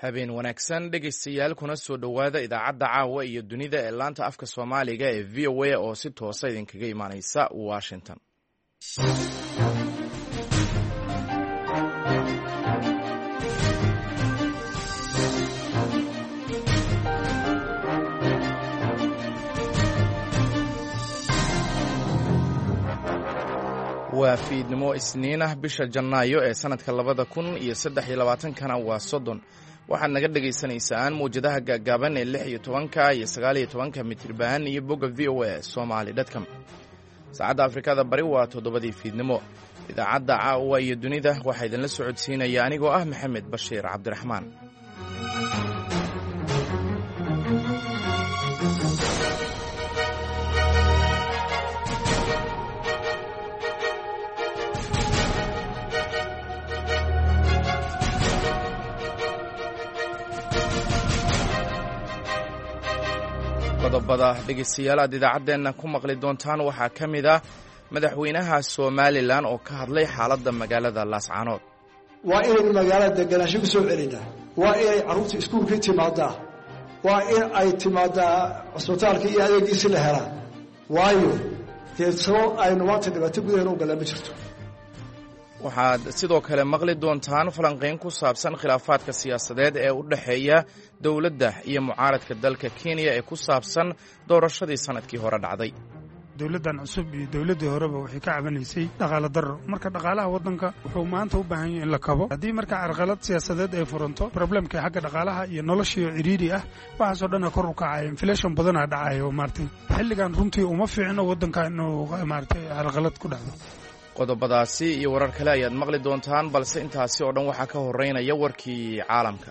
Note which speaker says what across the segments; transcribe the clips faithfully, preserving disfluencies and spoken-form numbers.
Speaker 1: habeen wanaagsan dhegaystayaal kuna soo dhowaada idaacadda caawa iyo dunida ee laanta afka soomaaliga ee v o a oo si toosa idinkaga imaanaysa washington. waa fiidnimo isniin ah bisha janaayo ee sanadka labada kun iyo saddex iyo labaatankana waa soddon. waxaad naga dhagaysanaysaan mawjadaha gaagaaban ee lix iyo tobanka iyo sagaal iyo tobanka mitirban iyo bogga v o a somali dotcom. saacadda afrikada bari waa toddobadii fiidnimo. idaacadda caawa iyo dunida waxaa idinla socodsiinaya anigoo ah maxamed bashiir cabdiraxmaan. qodobada dhegaystayaal aad idaacaddeenna ku maqli doontaan waxaa ka mid ah madaxweynaha somalilan oo ka hadlay xaaladda magaalada laascaanood.
Speaker 2: waa inaynu magaalada deganaansho ku soo celinaa, waa inay carruurta iskuulkii timaadaa, waa in ay timaadaa cusbitaalka iyo adeegiisi la helaa, waayo dee sabab aynu maanta dhibaato gudaheena u galaa ma jirto.
Speaker 1: waxaad sidoo kale maqli doontaan falanqayn ku saabsan khilaafaadka siyaasadeed ee u dhexeeya dowladda iyo mucaaradka dalka kenya ee ku saabsan doorashadii sanadkii hore dhacday.
Speaker 3: dowladdan cusub iyo dowladdii horeba waxay ka cabanaysay dhaqaale darro, marka dhaqaalaha waddanka wuxuu maanta u baahan yahay in la kabo. haddii marka carqalad siyaasadeed ay furanto problemka xagga dhaqaalaha iyo noloshii ciriiri ah waxaasoo dhan kor u kacaya, inflation badanaa dhacaya oo maartay xilligan runtii uma fiicno waddanka inuu maartay carqalad ku dhacdo.
Speaker 1: qodobadaasi iyo warar kale ayaad maqli doontaan, balse intaasi oo dhan waxaa ka horeynaya warkii caalamka.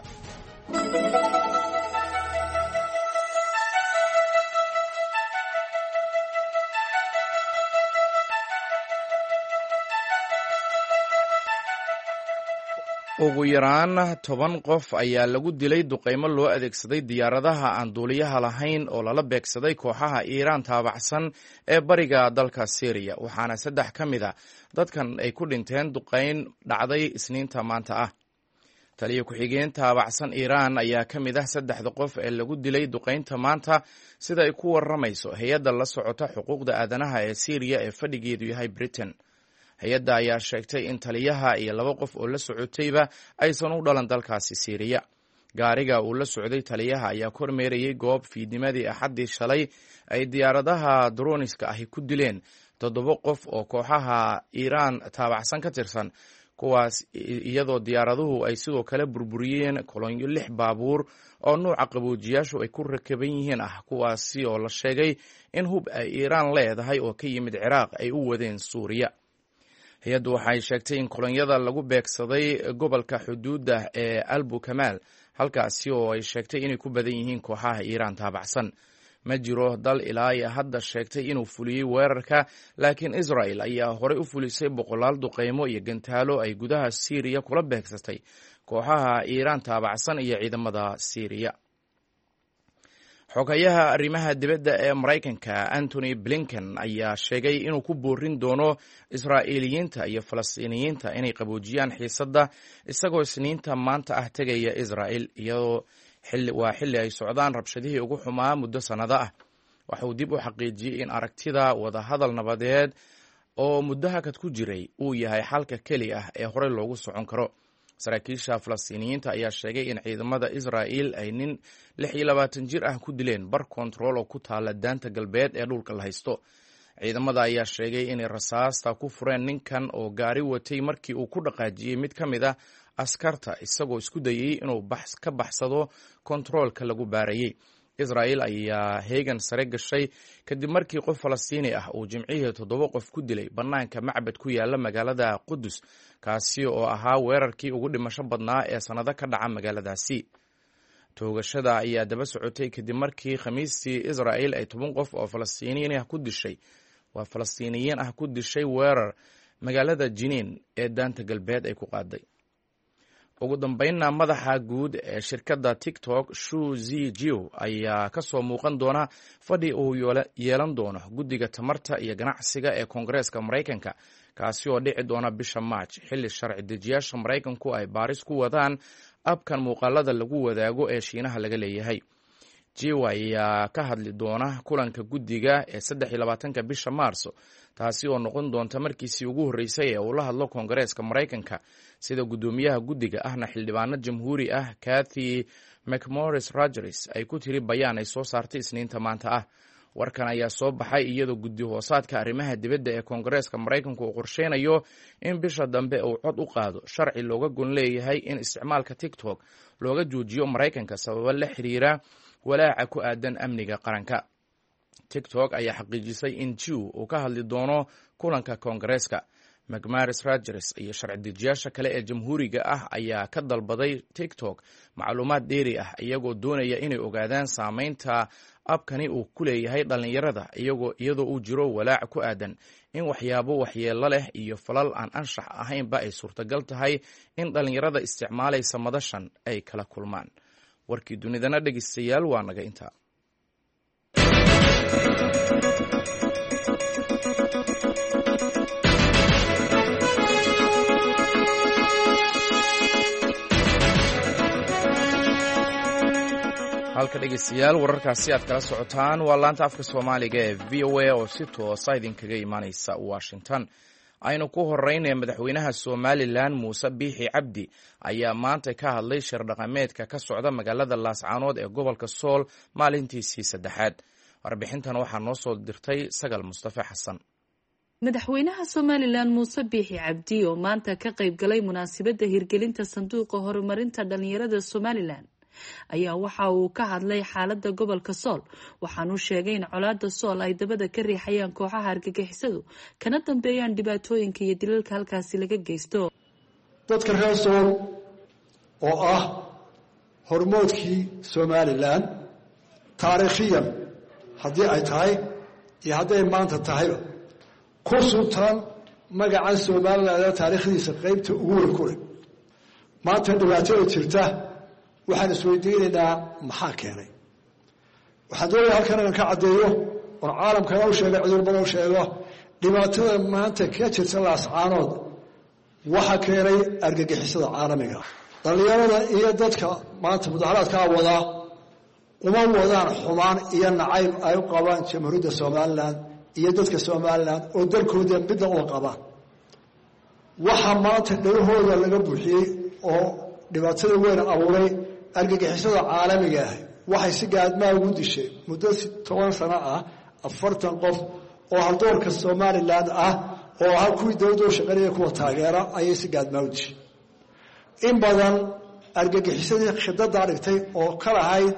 Speaker 1: ugu yaraan toban qof ayaa lagu dilay duqaymo loo adeegsaday diyaaradaha aan duuliyaha lahayn oo lala beegsaday kooxaha iiraan taabacsan ee bariga dalka syriya, waxaana saddex ka mid a dadkan ay ku dhinteen duqayn dhacday isniinta maanta ah. taliya ku-xigeen taabacsan iiraan ayaa ka mid ah saddexda qof ee lagu dilay duqaynta maanta, sida ay ku warramayso hay-adda la socota xuquuqda aadanaha ee syriya ee fadhigeedu yahay britain. hay-adda ayaa sheegtay in taliyaha iyo laba qof oo la socotayba aysan u dhalan dalkaasi syriya. gaariga uu la socday taliyaha ayaa kormeerayay goob fiidnimadii axaddii shalay ay diyaaradaha droniska ahi ku dileen toddoba qof oo kooxaha iiraan taabacsan ka tirsan, kuwaas iyadoo diyaaraduhu ay sidoo kale burburiyeen kolonyo lix baabuur oo nuuca qaboojiyaashu ay ku rakaban yihiin ah, kuwaasi oo la sheegay in hub ay iiraan leedahay oo ka yimid ciraaq ay u wadeen suuriya. hay-addu waxay sheegtay in kolonyada lagu beegsaday gobolka xuduudda ee albu kamaal, halkaasi oo ay sheegtay inay ku badan yihiin kooxaha iiraan taabacsan. ma jiro dal ilaa iyo hadda sheegtay inuu fuliyey weerarka, laakiin israel ayaa horey u fulisay boqolaal duqaymo iyo gantaalo ay gudaha syriya kula beegsatay kooxaha iiraan taabacsan iyo ciidamada syriya. xogayaha arrimaha dibadda ee maraykanka antony blinken ayaa sheegay inuu ku boorin doono israa'iiliyiinta iyo falastiiniyiinta inay qaboojiyaan xiisadda, isagoo isniinta maanta ah tegaya israel, iyadoo waa xilli ay socdaan rabshadihii ugu xumaa muddo sannado ah. waxa uu dib u xaqiijiyey in aragtida wadahadal nabadeed oo muddo hakad ku jiray uu yahay xalka keli ah ee horey loogu socon karo. saraakiisha falastiiniyiinta ayaa sheegay in ciidamada israa'il ay nin lix iyo labaatan jir ah ku dileen bar kontarool oo ku taala daanta galbeed ee dhulka la haysto. ciidamada ayaa sheegay inay rasaasta ku fureen ninkan oo gaari watay markii uu ku dhaqaajiyey mid ka mid ah askarta, isagoo isku dayey inuu ka baxsado kontaroolka lagu baarayey. israa'il ayaa heegan sare gashay kadib markii qof falastiini ah uu jimcihii toddoba qof ku dilay bannaanka macbad ku yaala magaalada qudus, kaasi oo ahaa weerarkii ugu dhimasho badnaa ee sannado ka dhaca magaaladaasi. toogashada ayaa daba socotay kadib markii khamiistii israa'il ay toban qof oo falastiiniyiin ah ku dishay waa falastiiniyiin ah ku dishay weerar magaalada jiniin ee daanta galbeed ay ku qaaday. ugu dambeynna madaxa guud ee shirkadda tiktok shu zijiw ayaa ka soo muuqan doona fadhi uu yeelan doono guddiga tamarta iyo ganacsiga ee koongareeska maraykanka, kaasi oo dhici doona bisha maaj, xilli sharci dejiyaasha maraykanku ay baaris ku wadaan abkan muuqaalada lagu wadaago ee shiinaha laga leeyahay. jiwa ayaa ka hadli doona kulanka guddiga ee saddex iyo labaatanka bisha maarso, taasi oo noqon doonta markiisii ugu horreysay ee uu la hadlo koongareeska Maraykanka, sida guddoomiyaha guddiga ahna xildhibaano jamhuuri ah Kathy McMorris Rodgers ay ku tiri bayaan ay soo saartay Isniinta maanta ah. Warkan ayaa soo baxay iyadoo guddi hoosaadka arrimaha dibadda ee koongareeska Maraykanku uu qorsheynayo in bisha dambe uu cod u qaado sharci looga gon leeyahay in isticmaalka TikTok looga joojiyo Maraykanka sababo la xiriira walaaca ku aadan amniga qaranka. TikTok ayaa xaqiijisay in Jiw uu ka hadli doono kulanka koongareeska. McMorris Rodgers iyo sharci dejiyaasha kale ee jamhuuriga ah ayaa ka dalbaday TikTok macluumaad dheeri ah iyagoo doonaya inay ogaadaan saameynta abkani uu ku leeyahay dhallinyarada, iyagoo iyadoo uu jiro walaac ku aadan in waxyaabo waxyeello leh iyo falal aan anshax ahaynba ay suurtagal tahay in dhallinyarada isticmaalaysa madashan ay kala kulmaan. warkii dunidana dhegeystayaal waa naga intaa. halka dhegeystayaal wararkaasi aad kala socotaan waa laanta afka Soomaaliga ee V O A oo si toosa idinkaga imaaneysa Washington. aynu ku horeynay madaxweynaha Somaliland Muuse Biixi Cabdi ayaa maanta ka hadlay shir dhaqameedka ka socda magaalada Laascaanood ee gobolka Sool maalintiisii saddexaad. warbixintan waxaa noo soo dirtay Sagal Mustafa Xasan.
Speaker 4: madaxweynaha Somaliland Muuse Biixi Cabdi oo maanta ka qayb galay munaasabadda hirgelinta sanduuqa horumarinta dhalinyarada Somaliland ayaa waxa uu ka hadlay xaaladda gobolka Sool, waxaanu sheegay in colaadda Sool ay dabada ka riixayaan kooxaha argagixisadu kana dambeeyaan dhibaatooyinka iyo dilalka halkaasi laga geysto.
Speaker 2: dadka reer Sool oo ah hormoodkii Somaliland taariikhiyan haddii ay tahay iyo hadday maanta tahay ku suntan magaca Somaliland taariikhdiisa qaybta ugu weyn ku leh. maanta dhibaatada jirta waxaan isweydiinaynaa maxaa keenay. waxaan doonayaa halkan inaan ka caddeeyo oo caalamkana u sheego cudurrada u sheego dhibaatada maanta ka jirta Laascaanood waxa keenay argagixisada caalamiga. dhalinyarada iyo dadka maanta mudaharaadka wada uma wadaan xumaan iyo nacayb ay u qabaan jamhuuriyadda Somaliland iyo dadka Somaliland oo dalkooda midna u qabaan. waxa maanta dhawahooda laga buuxiyey oo dhibaatada weyn abuuray argagixisada caalamiga ah waxay si gaadmaa ugu dishay muddo toban sano ah afartan qof oo haldoorka Somaliland ah oo ah kuwii dawladda u shaqeynaya kuwa taageera ayay si gaadmaa u dishay. in badan argagixisadii khidada dhigtay oo ka lahayd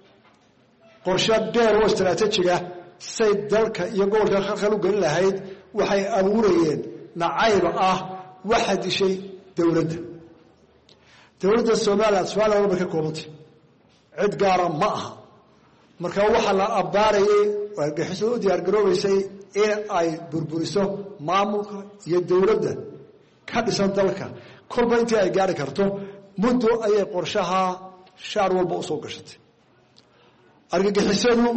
Speaker 2: qorshe dheer oo istaraatiijiga say dalka iyo gobolka khalkhal u gelin lahayd waxay abuurayeen nacayb ah waxa dishay dawladda. dawladda Somaliland Somaliland markay koobantay cid gaara ma aha. marka waxa la abaarayay argagixisada u diyaar garoobaysay in ay burburiso maamulka iyo dawladda ka dhisan dalka kolba intii ay gaari karto muddo ayay qorshaha shaar walba u soo gashatay. argagixisadu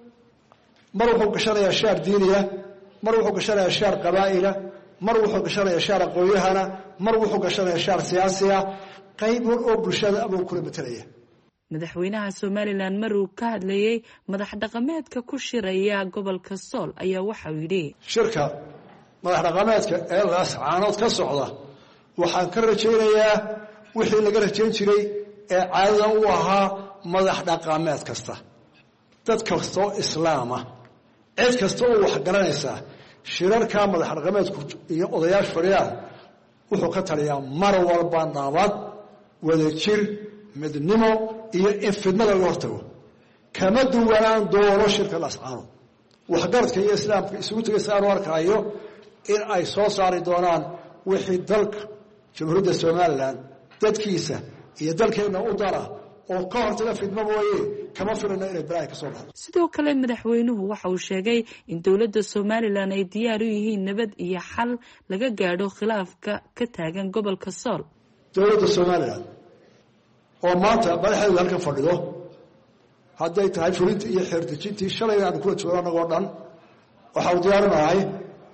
Speaker 2: mar wuxuu gashanayaa shaar diiniya, mar wuxuu gashanayaa shaar qabaa'ila, mar wuxuu gashanayaa shaar aqoonyahana, mar wuxuu gashanayaa shaar siyaasiya, qayb oo bulshada abuu kula matalaya.
Speaker 4: madaxweynaha Somaliland maruu ka hadlayay madax dhaqameedka ku shiraya gobolka Sool ayaa waxa uu yidhi
Speaker 2: shirka madax dhaqameedka ee Laascaanood ka socda waxaan ka rajaynayaa wixii laga rajayn jiray ee caadada u ahaa madax dhaqameed kasta, dad kasta oo islaam ah, cid kasta oo wax garanaysa shirarka madax dhaqameedku iyo odayaasha fadhiyaan wuxuu ka taliyaa mar walba nabad, wadajir, midnimo iyo in fidnada laga hortago. kama duwanaan doono shirka Laascaanood. waxgaradka iyo islaamka isugu tagayaan oo arkayo in ay soo saari doonaan wixii dalka jamhuuriyadda Somaliland dadkiisa iyo dalkeena u dara oo ka hortaga fidmo mooyee kama filana inay baraay ka soo dhacdo.
Speaker 4: sidoo kale madaxweynuhu waxa uu sheegay in dawladda Somaliland ay diyaar u yihiin nabad iyo xal laga gaadho khilaafka ka taagan gobolka Sool.
Speaker 2: dawladda Somaliland oo maanta madaxdeedu halkan fadhido hadday tahay fulinta iyo xeerdejintii shalay aan kula joogo anagoo dhan waxa uu diyaarinahay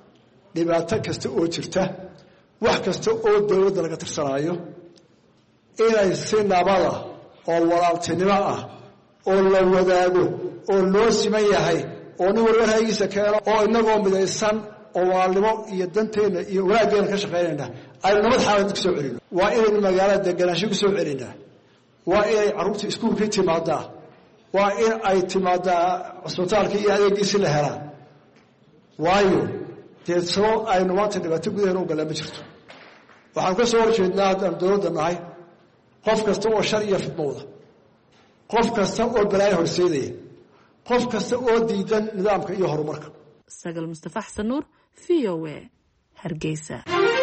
Speaker 2: dhibaato kasta oo jirta, wax kasta oo dawladda laga tirsanaayo inay si nabada oo walaaltinimo ah oo la wadaago oo loo siman yahay oo nin walba ra'yigiisa keeno oo inagoo midaysan oo walaalnimo iyo danteena iyo wanaaggeena ka shaqaynayna aynu nabad xaalad ku soo celino waa inaynu magaalada deganaansho ku soo celinaa waa inay carruurta iskuulkii timaadaa waa in ay timaadaa cusbitaalka iyo adeegiisi la helaa waayo dee sabab aynu maanta dhibaato gudaheena u gallaan ma jirto waxaan ka soo horjeednaa haddaan dowladda nahay qof kasta oo shar iyo fidmowda qof kasta oo balaayo horseedaya qof kasta oo diidan nidaamka iyo horumarka.
Speaker 4: Sagal Mustafa Xasan Nuur, V O A, Hargeysa.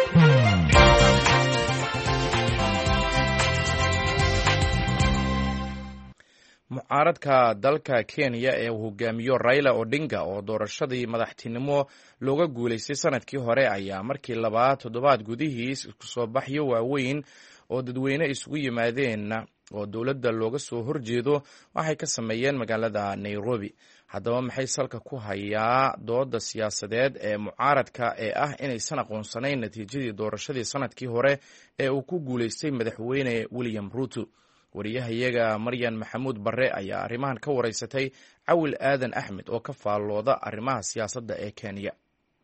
Speaker 1: mucaaradka dalka Kenya ee uu hogaamiyo Raila Odinga oo doorashadii madaxtinimo looga guuleystay sanadkii hore ayaa markii labaad toddobaad gudihiis isku soo baxyo waaweyn oo dadweyne isugu yimaadeen oo dowladda looga soo horjeedo waxay ka sameeyeen magaalada Nairobi. Haddaba maxay salka ku hayaa dooda siyaasadeed ee mucaaradka ee ah inaysan aqoonsanayn natiijadii doorashadii sanadkii hore ee uu ku guuleystay madaxweyne William Ruto? wariyahayaga Maryan Maxamuud Barre ayaa arrimahan ka wareysatay Cawil Aadan Axmed oo ka faallooda arrimaha siyaasadda ee Kenya.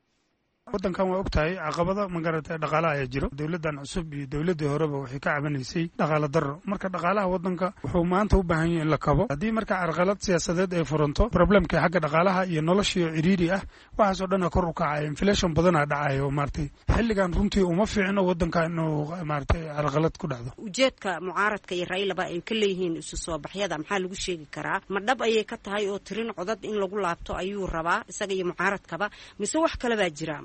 Speaker 3: waddankan waa ogtahay caqabada magarata dhaqaalaha ayaa jiro. dowladdan cusub iyo dowladii horeba waxay ka cabanaysay dhaqaale darro. marka dhaqaalaha waddanka wuxuu maanta u baahan yahay in la kabo. haddii marka carqalad siyaasadeed ay furanto problemka xagga dhaqaalaha iyo noloshiyo ciriiri ah waxaas oo dhan kor u kacaya, inflation badanaa dhacaya oo maartay xilligan runtii uma fiicno waddanka inuu maartay carqalad ku dhacdo.
Speaker 5: ujeedka mucaaradka iyo Railaba ay ka leeyihiin isu soo baxyada maxaa lagu sheegi karaa? ma dhab ayay ka tahay oo tirin codad in lagu laabto ayuu rabaa isaga iyo mucaaradkaba, mise wax kale baa jira?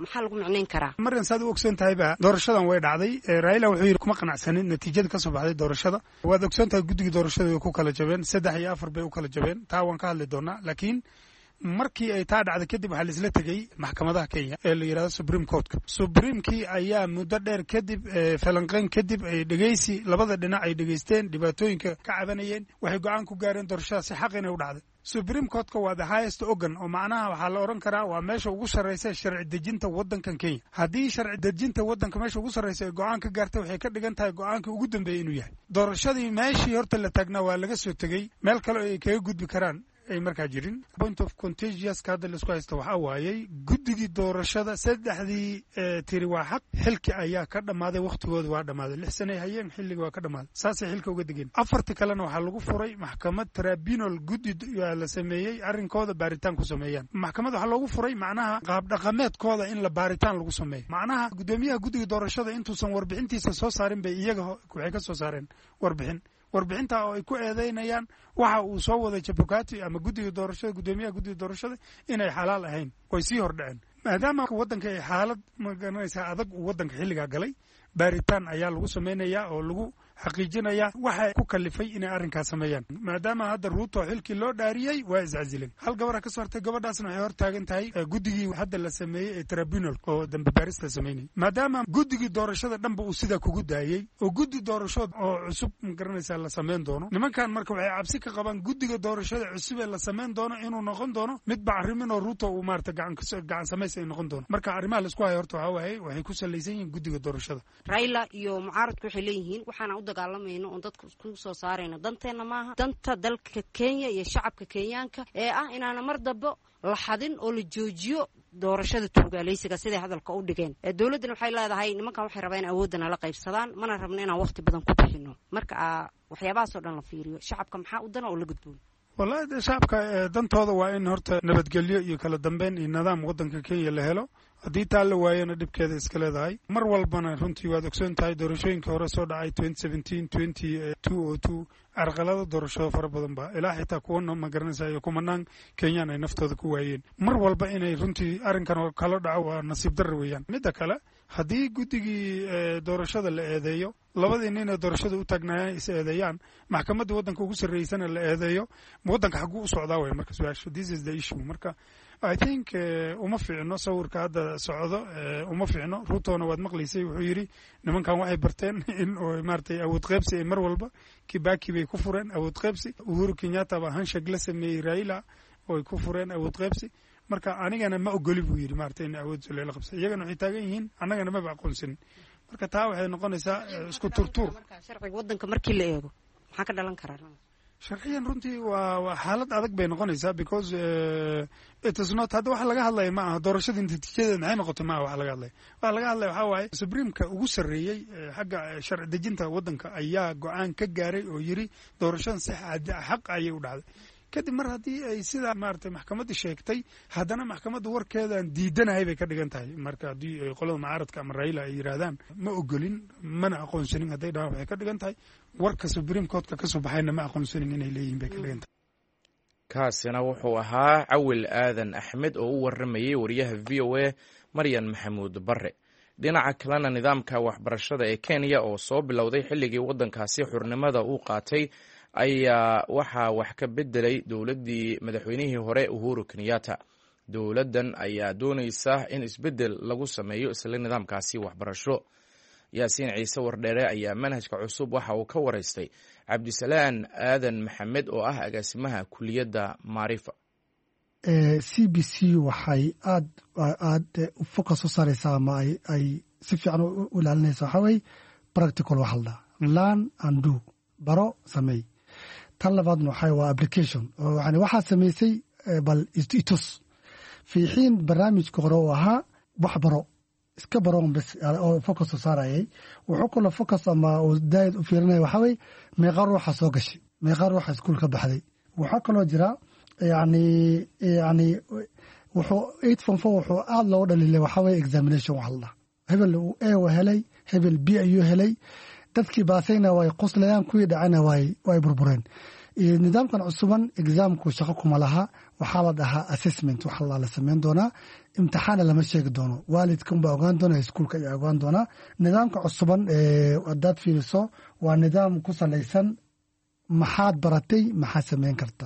Speaker 3: markan saad u ogsoon tahay ba doorashadan way dhacday. Raila wuxuu yiri kuma qanacsanin natiijada ka soo baxday doorashada. waad ogsoon tahay guddiga doorashada way ku kala jabeen, saddex iyo afar bay u kala jabeen. taa waan ka hadli doonaa. laakiin markii ay taa dhacday kadib waxaa la isla tegay maxkamadaha Kenya ee la yiraahdo Supreme Court. Supreme-kii ayaa muddo dheer kadib falanqeyn kadib ay dhageysi labada dhinac ay dhageysteen dhibaatooyinka ka cabanayeen, waxay go'aan ku gaareen doorashada si xaq inay u dhacday. Supreme Court-ka waa the highest organ oo macnaha waxaa la oran karaa waa meesha ugu sarreysa sharci dejinta waddankan Kenya. haddii sharci dejinta waddanka meesha ugu sarreysa ay go'aan ka gaartay waxay ka dhigan tahay go'aanka ugu dambeeyay inuu yahay. doorashadii meeshii horta la taagnaa waa laga soo tegey, meel kale oo ay kaga gudbi karaan ay markaa jirin. point of contagious ka hadda laisku haysta waxaa waayey guddigii doorashada saddexdii tiri waa xaq, xilki ayaa ka dhammaaday, wakhtigooda waa dhammaaday, lix sanay hayeen, xilliga waa ka dhammaaday, saasay xilka uga degeen. afartii kalena waxaa lagu furay maxkamad tribunal, guddi la sameeyey arrinkooda baaritaan ku sameeyaan. maxkamad waxaa loogu furay macnaha qaab dhaqameedkooda in la baaritaan lagu sameeyo. macnaha guddoomiyaha guddiga doorashada intuusan warbixintiisa soo saarin bay iyaga waxay ka soo saareen warbixin warbixinta oo ay ku eedeynayaan waxa uu soo waday Chebukati ama guddiga doorashada, guddoomiyaha guddiga doorashada inay xalaal ahayn, way sii hordhaceen. maadaama waddanka ay xaalad magaranaysa adag uu waddanka xilliga galay, baaritaan ayaa lagu sameynayaa oo lagu xaqiijinayaa waxa ku kalifay inay arrinkaas sameeyaan. maadaama hadda Ruto xilkii loo dhaariyay waa iscasileen, hal gabar ka soo hartay, gabadhaasna waxay hor taagan tahay guddigii hadda la sameeyey ee tribunal oo dambe baarista sameeyay. maadaama guddigii doorashada dhanba uu sida kugu daayay oo guddi doorasho oo cusub magaranaysa la sameyn doono, nimankan marka waxay cabsi ka qabaan guddiga doorashada cusub ee la sameyn doono inuu noqon doono mid bacrimin oo Ruto uu maarta gacan gacan sameys ay noqon doono. marka arrimaha la isku hayo horta waxa waaye waxay ku salaysan yihiin guddiga doorashada.
Speaker 5: Raila iyo mucaaradku waxay leeyihiin waxaana u dagaalamayno oo dadku isku soo saarayna danteena maaha, danta dalka Kenya iyo shacabka Kenyaanka ee ah inaana mar dabo la xadin oo la joojiyo doorashada tuugaaleysiga siday hadalka u dhigeen. dawladdan waxay leedahay nimankan waxay rabaan awoodana la qaybsadaan, mana rabno inaan waqti badan ku bixino. marka waxyaabahaas oo dhan la fiiriyo, shacabka maxaa u dana oo la gudboon?
Speaker 3: wallahi shacabka dantooda waa in horta nabadgelyo iyo kala dambeyn iyo nidaam waddanka Kenya la helo. haddii taa la waayana dhibkeeda iska leedahay. mar walbana runtii waad ogsoon tahay doorashooyinka hore soo dhacay twenty seventeen twenty two carqalado doorashada fara badan ba ilaa xitaa kuwana ma garanaysa iyo kumanaan Kenyaan ay naftooda ku waayeen. mar walba inay runtii arrinkan oo kala dhaco waa nasiib darro weeyaan. midda kale haddii guddigii doorashada la eedeeyo, labadii nin ee doorashada u taagnaayeen is eedeeyaan, maxkamadda waddanka ugu sarreysana la eedeeyo, waddanka xaguu u socdaa way marka su-aashu. this is the issue. marka I think uma fiicno sawirka hadda socdo, uma fiicno. Rutona waad maqlaysay wuxuu yiri nimankan waxay barteen in oo maartay awood qaybsi ay mar walba Kibaki bay ku fureen awood qaybsi. Uhuru Kenyatta baa handshake la sameeyay Raila oo ay ku fureen awood qaybsi. marka anigana ma ogoli buu yiri maartay in awood soo la qabsay. iyagana waxay taagan yihiin annagana ma aqoonsan. marka taa waxay noqonaysaa isku turtuur.
Speaker 5: sharciga wadanka markii la eego maxaa ka dhalan karaa
Speaker 3: sharciyan runtii waa waa xaalad adag bay noqonaysaa because it is not hadda waxa laga hadlaya ma aha doorashada natiijadeeda maxay noqotay ma aha waxa laga hadlaya waxa laga hadlaya waxaa waaye supremeka ugu sarreeyey xagga sharci dejinta waddanka ayaa go-aan ka gaaray oo yiri doorashadan si xaq ayay u dhacday kadib mar haddii ay sidaa maaragtay maxkamadda sheegtay haddana maxkamadda warkeedaan diidanahay bay ka dhigan tahay marka haddii ay qolada mucaaradka ama Raila ay yiraahdaan ma ogolin mana aqoonsanin hadday dhahaan waxay ka dhigan tahay warka Supreme Court-ka ka soo baxayna ma aqoonsanin inay leeyihiin bay ka dhigan tahay.
Speaker 1: kaasina wuxuu ahaa Cawil Aadan Axmed oo u waramayay wariyaha V O A Maryan Maxamuud Barre. dhinaca kalena nidaamka waxbarashada ee Kenya oo soo bilowday xilligii waddankaasi xurnimada uu qaatay ayaa waxaa wax ka bedelay dowladdii madaxweynihii hore Uhuru Kenyatta. dowladdan ayaa doonaysa in isbedel lagu sameeyo isla nidaamkaasi waxbarasho. Yaasiin Ciise Wardheere ayaa manhajka cusub waxa uu ka waraystay Cabdisalaan Aadan Maxamed oo ah agaasimaha kuliyadda Maarifa.
Speaker 6: C B C waxay aad aad u focus u saaraysaa ama ay ay si fiican u ilaalinaysaa waxa weeye practical wax la learn and do baro sameey. tan labaadna waxay waa application oo yani waxaa samaysay bal itus fi xiin barnaamijka hore oo ahaa wax baro iska baro bas oo focus u saarayay wuxuu kula focus ama oo daayid u fiirinay waxa weeye meeqa ruuxa soo gashay meeqa ruuxa iskuul ka baxday waxa kaloo jira yani yani wuxuu eight form four wuxuu aad loo dhalilay waxa weeye examination wax la hebel uu A wa helay hebel B ayuu helay dadkii baasayna way qoslayaan kuwii dhacana way way burbureen. nidaamkan cusuban examku shaqo kuma laha waxaa la dhahaa assessment waxa la sameyn doonaa imtixaan lama sheegi doono waalidkan baa ogaan doona iskuulka ay ogaan doona. nidaamka cusuban ee wadaad fiiriso waa nidaam ku salaysan maxaad baratay maxaa sameyn karta.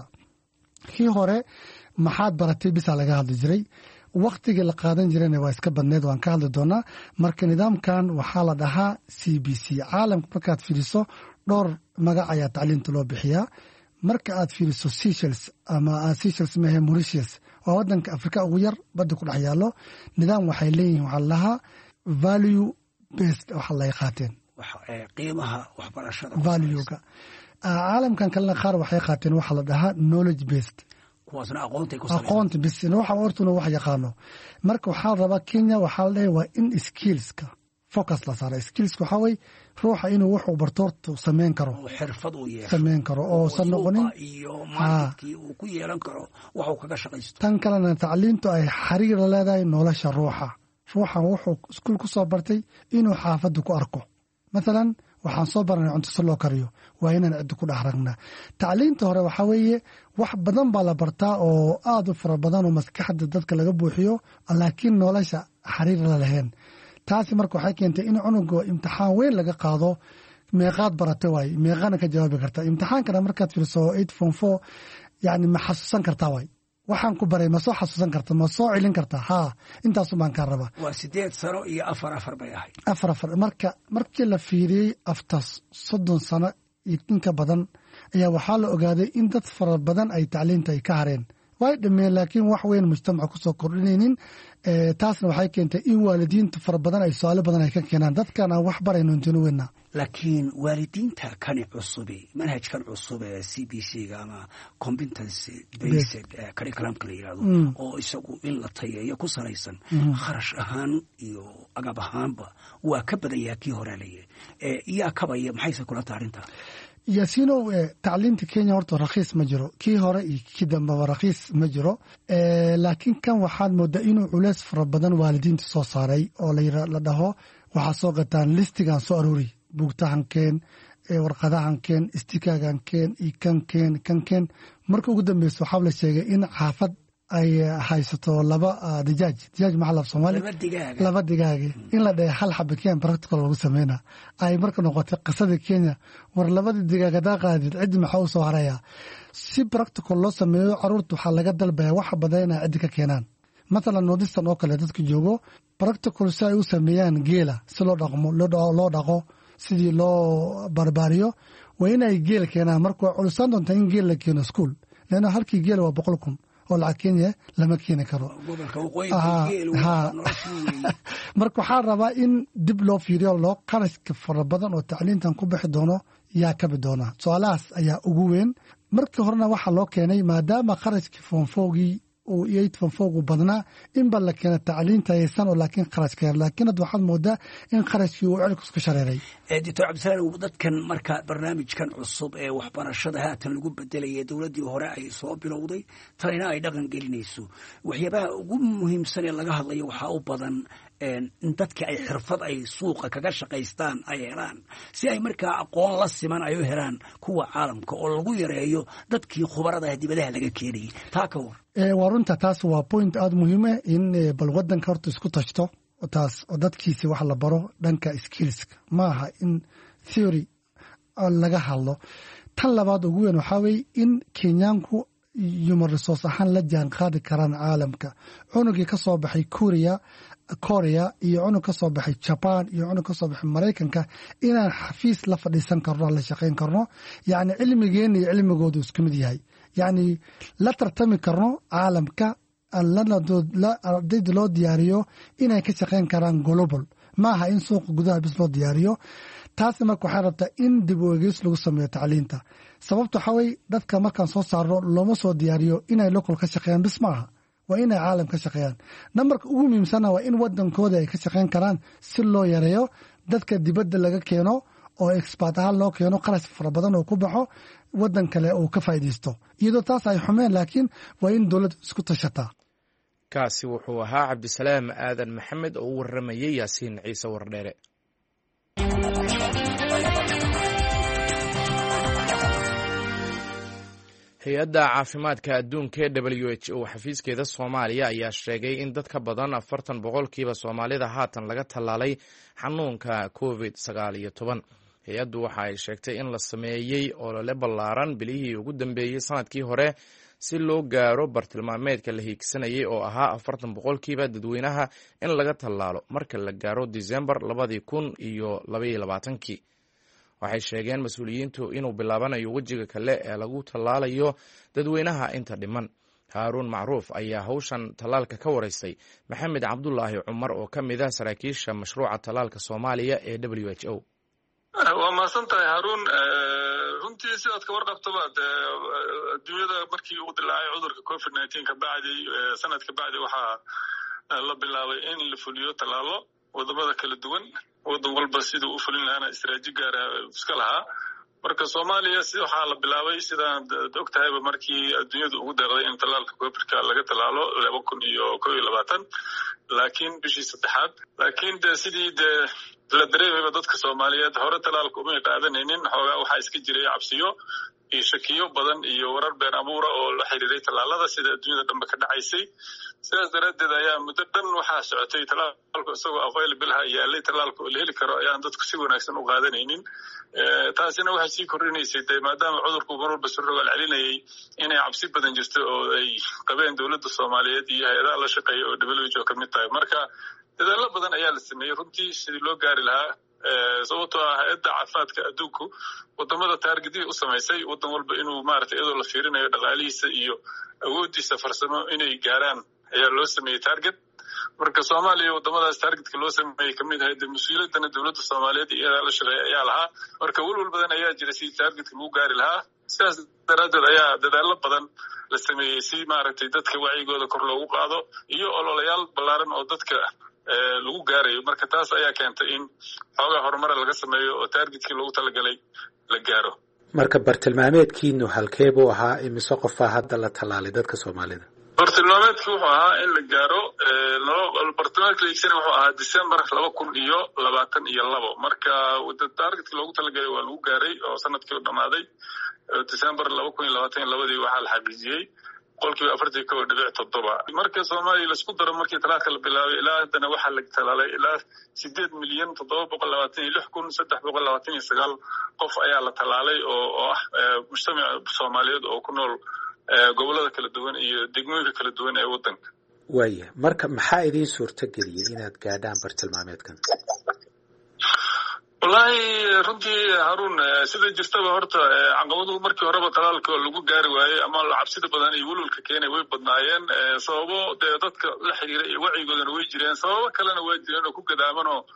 Speaker 6: kii hore maxaad baratay bisa laga hadli jiray waqtiga la qaadan jirayna waa iska badneed waan ka hadli doonaa. marka nidaamkan waxaa la dhahaa C B C caalamka markaad fiiriso dhowr magac ayaa tacliinta loo bixiyaa. marka aad fiiriso Seychelles ama Seychelles mehe Mauritius waa wadanka Afrika ugu yar badda ku dhex yaalo nidaam waxay leeyihiin waxa la dhahaa value based waxa la qaateen
Speaker 7: qiimaha waxbarashada
Speaker 6: value-ga. caalamkan kalena qaar waxay qaateen waxa la dhahaa knowledge based
Speaker 7: kuwaasna aqoonta ku salaysan
Speaker 6: aqoonta bis waxa hortuna wax yaqaano. marka waxaa raba Kenya waxa la dhahay waa in skills-ka focus la saaro. skills-ka waxa way ruuxa inuu wax uu barto sameyn karo
Speaker 7: xirfad uu yeesho
Speaker 6: sameyn karo oo san noqonin
Speaker 7: iyo maalintii uu ku yeelan karo wax uu kaga shaqaysto.
Speaker 6: tan kalena tacliintu ay xiriir la leedahay nolosha ruuxa ruuxa wuxuu iskuul ku soo bartay inuu xaafadda ku arko. مثلا waxaan soo baranay cunto si loo kariyo waa inaan cid ku dhaxragna. tacliinta hore waxa weeye wax badan baa la bartaa oo aad u fara badan oo maskaxda dadka laga buuxiyo laakiin nolosha xiriir la lahayn. taasi marka waxay keentay in cunuga imtixaan weyn laga qaado meeqaad baratay way meeqana ka jawaabi kartaa. imtixaankana markaad fiirso eight form four yani ma xasuusan kartaa way waxaan ku baray ma soo xasuusan kartaa ma soo celin kartaa ha intaas baan ka rabaa.
Speaker 7: waa sideed sano iyo afar afar bay ahayd
Speaker 6: afar afar marka markii la fiiriyay aftas soddon sano iyo inka badan ayaa waxaa la ogaaday in dad fara badan ay tacliinta ay ka hareen way dhameen laakiin wax weyn mujtamaca ku soo kordhinaynin. taasna waxay keentay in waalidiinta fara badan ay su'aalo badan ay ka keenaan dadkan aan wax barayno intuu weynaa.
Speaker 7: laakiin waalidiinta kan cusub manhajkan cusub ee C B C-ga ama competency based curriculum la yiraahdo oo isagu in la tayeeyo ku salaysan kharash ahaan iyo agab ahaanba waa ka badan yahay kii hore leeyahay ee iyaa kabaya maxay kula taarinta.
Speaker 6: yaasiino tacliinta Kenya horta raqiis ma jiro kii hore iyo kii dambe raqiis ma jiro laakiin kan waxaad moodaa inuu culays fara badan waalidiinta soo saaray oo la dhaho waxaa soo qataan listigan soo aruuri buugtahankeen warqadahankeen istikaagankeen iyo kankeen kankeen marka ugu dambeysa waxaa la sheegay in xaafad ay haysato laba dijaaj dijaaj maxaa af Soomaali laba digaag in la dhahay hal xabba Kenya practical lagu sameeyna ay marka noqotay qasada Kenya war labada digaag hada qaadid cid maxaa u soo haraya si practical loo sameeyo caruurtu waxa laga dalbaya wax badan cid ka keenaan. مثلا nodistan oo kale dadka joogo practical say u sameeyaan geela si loo dhaqmo loo dhaqo sidii loo barbaariyo waa inay geel keenaan marka culusan doonta in geel la keeno school leena halkii geel waa boqol kun oo lacag kenya lama keeni karo marka waxaa rabaa in dib loo fiiriyo loo qarashka fara badan oo tacliintan ku bixi doono yaa kabi doona su-aalahaas ayaa ugu weyn markii horena waxaa loo keenay maadaama qarashkii foonfoogii uu eight foonfoogu badnaa in ba la keena tacliinta aysan oo laakiin qarashka yar laakiin hadda waxaad moodaa in qarashkii uu celku iska shareeray
Speaker 7: doctor cabdisalaam dadkan marka barnaamijkan cusub ee waxbarashada haatan lagu bedelaya dowladdii hore ay soo bilowday tanina ay dhaqan gelinayso waxyaabaha ugu muhiimsan ee laga hadlayo waxaa u badan in dadkii ay xirfad ay suuqa kaga shaqaystaan ay helaan si ay markaa aqoon la siman ay u helaan kuwa caalamka oo lagu yareeyo dadkii khubarada dibadaha laga keenayay taa ka war
Speaker 6: waa runta taas waa point aada muhiime in bal wadanka horta isku tashto taas oo dadkiisi wax la baro dhanka skillska ma aha in theory laga hadlo tan labaad ugu weyn waxaa weeye in kenyaanku human resource ahaan la jaan qaadi karaan caalamka cunugii ka soo baxay korea korea iyo cunug ka soo baxay jaban iyo cunug ka soo baxay maraykanka inaan xafiis la fadhiisan karno la shaqayn karno yacni cilmigeena iyo cilmigoodu isku mid yahay yacni la tartami karno caalamka ardayda loo diyaariyo inay ka shaqayn karaan global maaha in suuqa gudaha bis loo diyaariyo taasna marka waxay rabtaa in dib u egeys lagu sameeyo tacliinta sababta waxaa weye dadka markaan soo saarno looma soo diyaariyo inay local ka shaqeeyaan bis maaha waa inay caalam ka shaqeeyaan nambarka ugu muhiimsana waa in wadankooda ay ka shaqayn karaan si loo yareeyo dadka dibadda laga keeno oo expert ahaan loo keeno qarash fara badan oo ku baxo wadan kale uu ka faa'iidaysto iyadoo taas ay xumeen laakiin waa in dowladda isku tashataa
Speaker 1: kaasi wuxuu ahaa cabdisalaam aadan maxamed oo u warramayay yaasiin ciise wardheere hay-adda caafimaadka adduunka ee w h o xafiiskeeda soomaaliya ayaa sheegay in dad ka badan afartan boqolkiiba soomaalida haatan laga tallaalay xanuunka covid sagaal iyo toban hay-addu waxa ay sheegtay in la sameeyey olole ballaaran bilihii ugu dambeeyey sanadkii hore si loo gaaro bartilmaameedka la hiigsanayay oo ahaa afartan boqolkiiba dadweynaha in laga tallaalo marka la gaaro disembar labadii kun iyo labaiyo labaatankii waxay sheegeen mas-uuliyiintu inuu bilaabanayo wejiga kale ee lagu tallaalayo dadweynaha inta dhiman haaruun macruuf ayaa hawshan tallaalka ka waraystay maxamed cabdulaahi cumar oo ka mid ah saraakiisha mashruuca tallaalka soomaaliya ee w h o
Speaker 8: waa mahadsan tahay haruun runtii sidaad ka warqabtaba dee adduunyada markii uu dilaacay cudurka covid nineteen ka bacdi sanad ka bacdi waxaa la bilaabay in la fuliyo tallaalo wadamada kala duwan wadan walba siduu u fulin lahaana istaraatiiji gaara iska lahaa marka soomaaliya si waxaa la bilaabay sidaan og tahayba markii adduunyadu ugu deeqday in tallaalka covidka laga tallaalo laba kun iyo kow iyo labaatan laakiin bishii saddexaad laakiin de sidii dee la dareemayba dadka soomaaliyeed hore tallaalka umay qaadanaynin xoogaa waxaa iska jiray cabsiyo iyo shakiyo badan iyo warar been abuura oo la xiriiray tallaalada sida adduunyada dhanba ka dhacaysay sidaas daraaddeed ayaa muddo dhan waxaa socotay tallaalku isagoo available ha yaalay tallaalka oo la heli karo ayaan dadku si wanaagsan u qaadanaynin taasina waxay sii kordhinaysay dee maadaama cudurku mar walba surrogaal celinayay inay cabsi badan jirto oo ay qabeen dowladda soomaaliyeed iyo hay-adaha la shaqeeya oo w h o ka mid tahay marka dadaallo badan ayaa la sameeyey runtii sidii loo gaari lahaa sababtoo ah hay-adda caafimaadka adduunku wadamada taargedihii u samaysay wadan walba inuu maaragtay iyadoo la fiirinayo dhaqaalihiisa iyo awooddiisa farsamo inay gaaraan ayaa loo sameeyey taarget marka soomaaliya wadamadaas taargetka loo sameeyey kamid ahay dee mas-uuliyaddana dowladda soomaaliyeed iyo iyadaa la shaqeeya ayaa lahaa marka welwal badan ayaa jira sidii taargetka lagu gaari lahaa sidaas daraaddeed ayaa dadaallo badan la sameeyey si maaragtay dadka wacyigooda kor loogu qaado iyo ololayaal ballaaran oo dadka lagu gaarayo marka taas ayaa keentay in xoogaa horumara laga sameeyo oo taargetkii loogu talagalay la gaaro
Speaker 9: marka bartilmaameedkiinu halkee buu ahaa imise qofaa hadda la tallaalay dadka soomaalida
Speaker 8: bartilmaameedkii wuxuu ahaa in la gaaro bartilmaameedka la iigsana wuxuu ahaa december laba kun iyo labaatan iyo labo marka taargetkii loogu talagalay waa lagu gaaray oo sanadkii u dhammaaday december laba kun iyo labaatan iyo labadii waxaa la xaqiijiyey boqolkiiba afartan kow dhibic toddoba marka soomaaliya laisku daro markii talaalka la bilaabay ilaa haddana waxaa la talaalay ilaa sideed milyan toddoba boqol labaatan iyo lix kun saddex boqol labaatan iyo sagaal qof ayaa la talaalay oo oo ah mujtamaca soomaaliyeed oo ku nool gobollada kala duwan iyo degmooyinka kala duwan ee waddanka
Speaker 9: waaya marka maxaa idiin suurto geliyey inaad gaadhaan bartilmaameedkan
Speaker 8: wallahi runtii Harun sida jirtaba horta caqabaduhu markii horeba talaalka lagu gaari waayay ama cabsida badan iyo walwalka keenay way badnaayeen sababo dadka la xiriira iyo wacigoodana way jireen sababo kalena way jireen oo ku gadaaman oo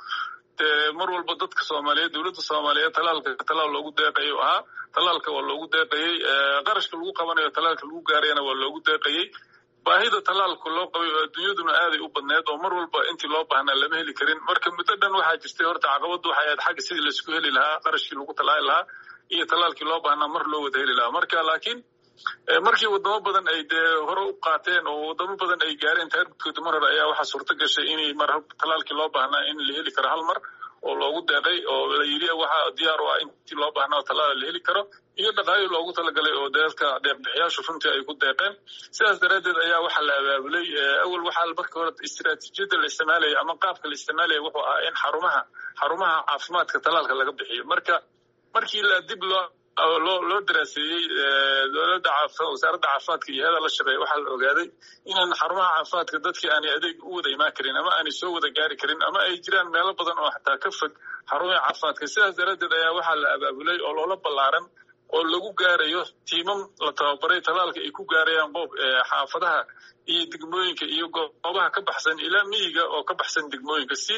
Speaker 8: mar walba dadka Soomaaliyeed dawladda Soomaaliyeed talaalka talaal loogu deeqayo ah talaalka waa loogu deeqayay qarashka lagu qabanayo talaalka lagu gaarayna waa loogu deeqayay baahida talaalku loo qabay adduunyaduna aad ay u badneed oo mar walba intii loo baahnaa lama heli karin marka muddo dhan waxaa jirtay horta caqabadu waxay ahayd xagga sidii la isku heli lahaa qarashkii lagu talaali lahaa iyo talaalkii loo baahnaa mar loo wada heli lahaa marka laakiin markii wadamo badan ay dee hore u qaateen oo wadamo badan ay gaareen taarikooda mar hore ayaa waxaa suurta gashay inay mar talaalkii loo baahnaa in la heli karo hal mar oo loogu deeqay oo la yiri waxa diyaar u ah intii loo baahnaa talaal la heli karo iyo dhaqaale loogu talagalay oo dadka deeq-bixiyaashu runtii ay ku deeqeen sidaas daraadeed ayaa waxa la abaabulay awal waxa markii hore istiraatiijiyada la isticmaalay ama qaabka la isticmaalay wuxuu ahaa in xarumaha xarumaha caafimaadka talaalka laga bixiyo marka markii la dib loo loo loo daraaseeyay dawladda caafimaadka wasaaradda caafimaadka iyo hay'adaha la shaqeeya waxa la ogaaday inaan xarumaha caafimaadka dadkii aan adeeg u wada imaan karin ama aan soo wada gaari karin ama ay jiraan meelo badan oo xataa ka fog xarumaha caafimaadka sidaas daraadeed ayaa waxa la abaabulay oo loola ballaaran oo lagu gaarayo tiimam la tababaray talaalka ay ku gaarayaan qoob xaafadaha iyo degmooyinka iyo goobaha ka baxsan ilaa miyiga oo ka baxsan degmooyinka si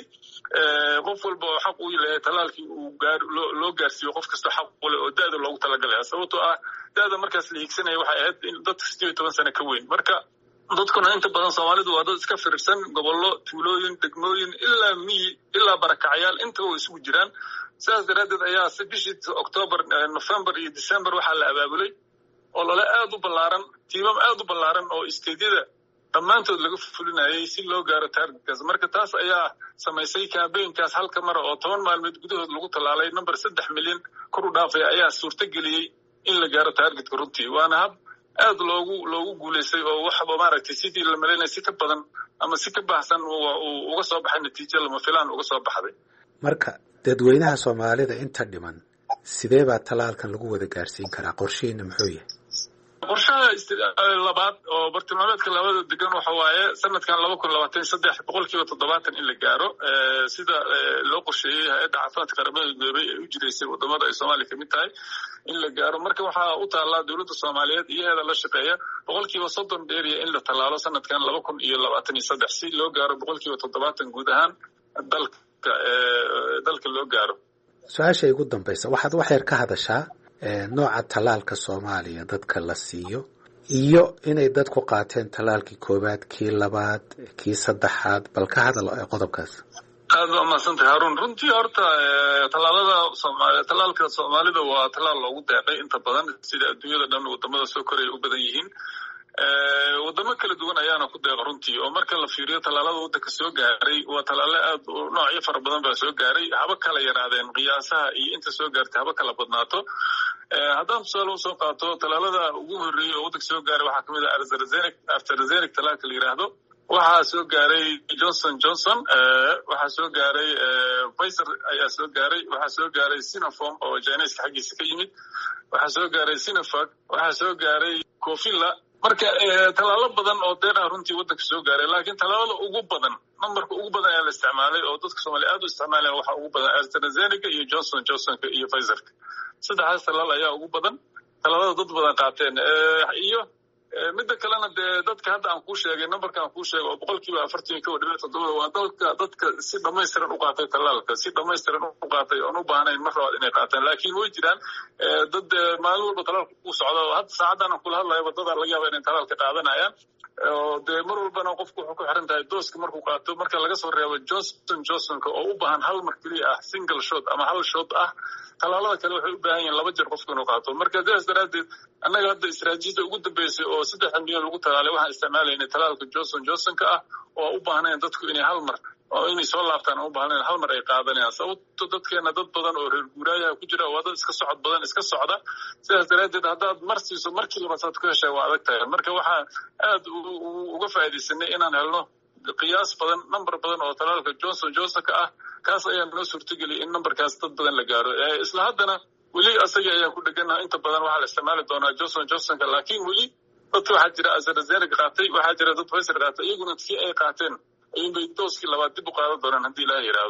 Speaker 8: qof walba oo xaq u leeyahay talaalkii uu gaar loo gaarsiiyo qof kasta xaq u leh oo da'da loogu talagalay sababtoo ah da'da markaas la hiigsanaya waxay ahayd in dadka siddeed iyo toban sano ka weyn marka dadkuna inta badan Soomaalidu waa dad iska firirsan gobollo tuulooyin degmooyin ilaa miyi ilaa barakacyaal inta oo isugu jiraan sidaas daraadeed ayaa bishii October November iyo December waxaa la abaabulay oo lala aad u ballaaran tiimam aad u ballaaran oo isteediyada dhammaantood laga fulinayay si loo gaaro taargetkaas marka taas ayaa samaysay campaignkaas halka mar oo toban maalmood gudahood lagu talaalay number saddex milyan kor u dhaafay ayaa suurta geliyay in la gaaro taargetka runtii waana hab aad loogu loogu guuleystay oo waxba maaragtay sidii la maleynay si ka badan ama si ka baxsan uu uga soo baxay natiijo lama filaan uga soo baxday
Speaker 9: marka dadweynaha Soomaalida inta dhiman sidee baa talaalkan lagu wada gaarsiin karaa qorsheena muxuu yahay
Speaker 8: qorshaha labaad oo bartilmaameedka labada degan waxa waaye sanadkan laba kun labaatan iyo saddex boqolkiiba toddobaatan in la gaaro sida loo qorsheeyay hay'adda caafimaadka qaramada midoobay ee u jireysay wadamada ay Soomaaliya ka mid tahay in la gaaro marka waxaa u taallaa dawladda Soomaaliyeed iyo hay'adaha la shaqeeya boqolkiiba soddon dheeriya in la talaalo sanadkan laba kun iyo labaatan iyo saddex si loo gaaro boqolkiiba toddobaatan guud ahaan dalka dalka loo gaaro
Speaker 9: su-aasha ugu dambaysa waxaad wax yar ka hadashaa nooca talaalka Soomaaliya dadka la siiyo iyo inay dadku qaateen talaalkii koobaad kii labaad kii saddexaad bal ka hadal qodobkaas
Speaker 8: aad waa mahadsantahay Harun runtii horta talaalada Soomaaliya talaalka Soomaalida waa talaal loogu deeqay inta badan sida adduunyada dhan wadamada soo koraya u badan yihiin wadamo kala duwan ayaana ku deeqa runtii oo marka la fiiriyo talaalada waddanka soo gaaray waa talaale aad noocyo fara badan baa soo gaaray haba kala yaraadeen qiyaasaha iyo inta soo gaartay haba kala badnaato haddaan tusaale usoo qaato talaalada ugu horreeyay oo waddanka soo gaaray waxaa kamid ah AstraZeneca AstraZeneca talaalka la yidhaahdo waxaa soo gaaray Johnson Johnson waxaa soo gaaray Pfizer ayaa soo gaaray waxaa soo gaaray Sinopharm oo Chinese xaggiisa ka yimid waxaa soo gaaray Sinovac waxaa soo gaaray Cofila marka talaalo badan oo deeqa runtii waddanka soo gaaray laakiin talaalada ugu badan numberka ugu badan ayaa la isticmaalay oo dadka Soomaaliya aad u isticmaalayaan waxa ugu badan AstraZeneca iyo Johnson Johnson iyo Pfizer saddexdaas talaal ayaa ugu badan talaalada dad badan qaateen iyo midda kalena dee dadka hadda aan kuu sheegay numberka aan kuu sheegay oo boqolkiiba afartan iyo kow dhibic toddoba waa dalka dadka si dhamaystiran u qaatay talaalka si dhamaystiran u qaatay oon u baahnayn mar labaad inay qaataan laakiin way jiraan dad maalin walba talaalka u socda oo hadda saacaddan aan kula hadlayo wadada laga yaaba inay talaalka qaadanayaan oo dee mar walbana qofku wuxuu ku xiran tahay dooska markuu qaato marka laga soo reebo Johnson Johnsonka oo u baahan hal mar keliya ah single shot ama hal shot ah talaalada kale waxay u baahan yihiin laba jeer qofku inuu qaato marka sidaas daraadeed annaga hadda istiraatiijiyada ugu dambeysay oo saddex milyan lagu talaalay waxaan isticmaalaynay talaalka Johnson Johnsonka ah oo u baahneen dadku inay hal mar oo inay soo laabtaan oo u baahneen hal mar ay qaadanayaan sababtoo dadkeena dad badan oo reer guuraayaha ku jira waa dad iska socod badan iska socda sidaas daraadeed haddaad mar siiso markii labaad ku heshay waa adag tahay marka waxaa aad uga faa'iidaysanay inaan helno qiyaas badan number badan oo talaalka Johnson Johnsonka ah kaas ayaa noo suurtageliyay in numberkaas dad badan la gaaro isla haddana weli asaga ayaa ku dheganaha inta badan waxaa la isticmaali doonaa Johnson Johnsonka laakiin weli dadka waxaa jira AstraZeneca qaatay waxaa jira dad Pfizer qaatay iyaguna kii ay qaateen ayuunbay dooskii labaad dib u qaadan doonaan haddii ilaaha yidhaahdo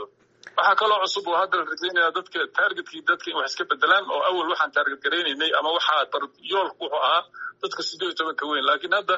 Speaker 8: waxaa kaloo cusub oo hadda la rajaynayaa dadka targetkii dadka in wax iska bedelaan oo awal waxaan target garaynaynay ama waxaa yoolku wuxuu ahaa dadka siddeed iyo tobanka weyn laakiin hadda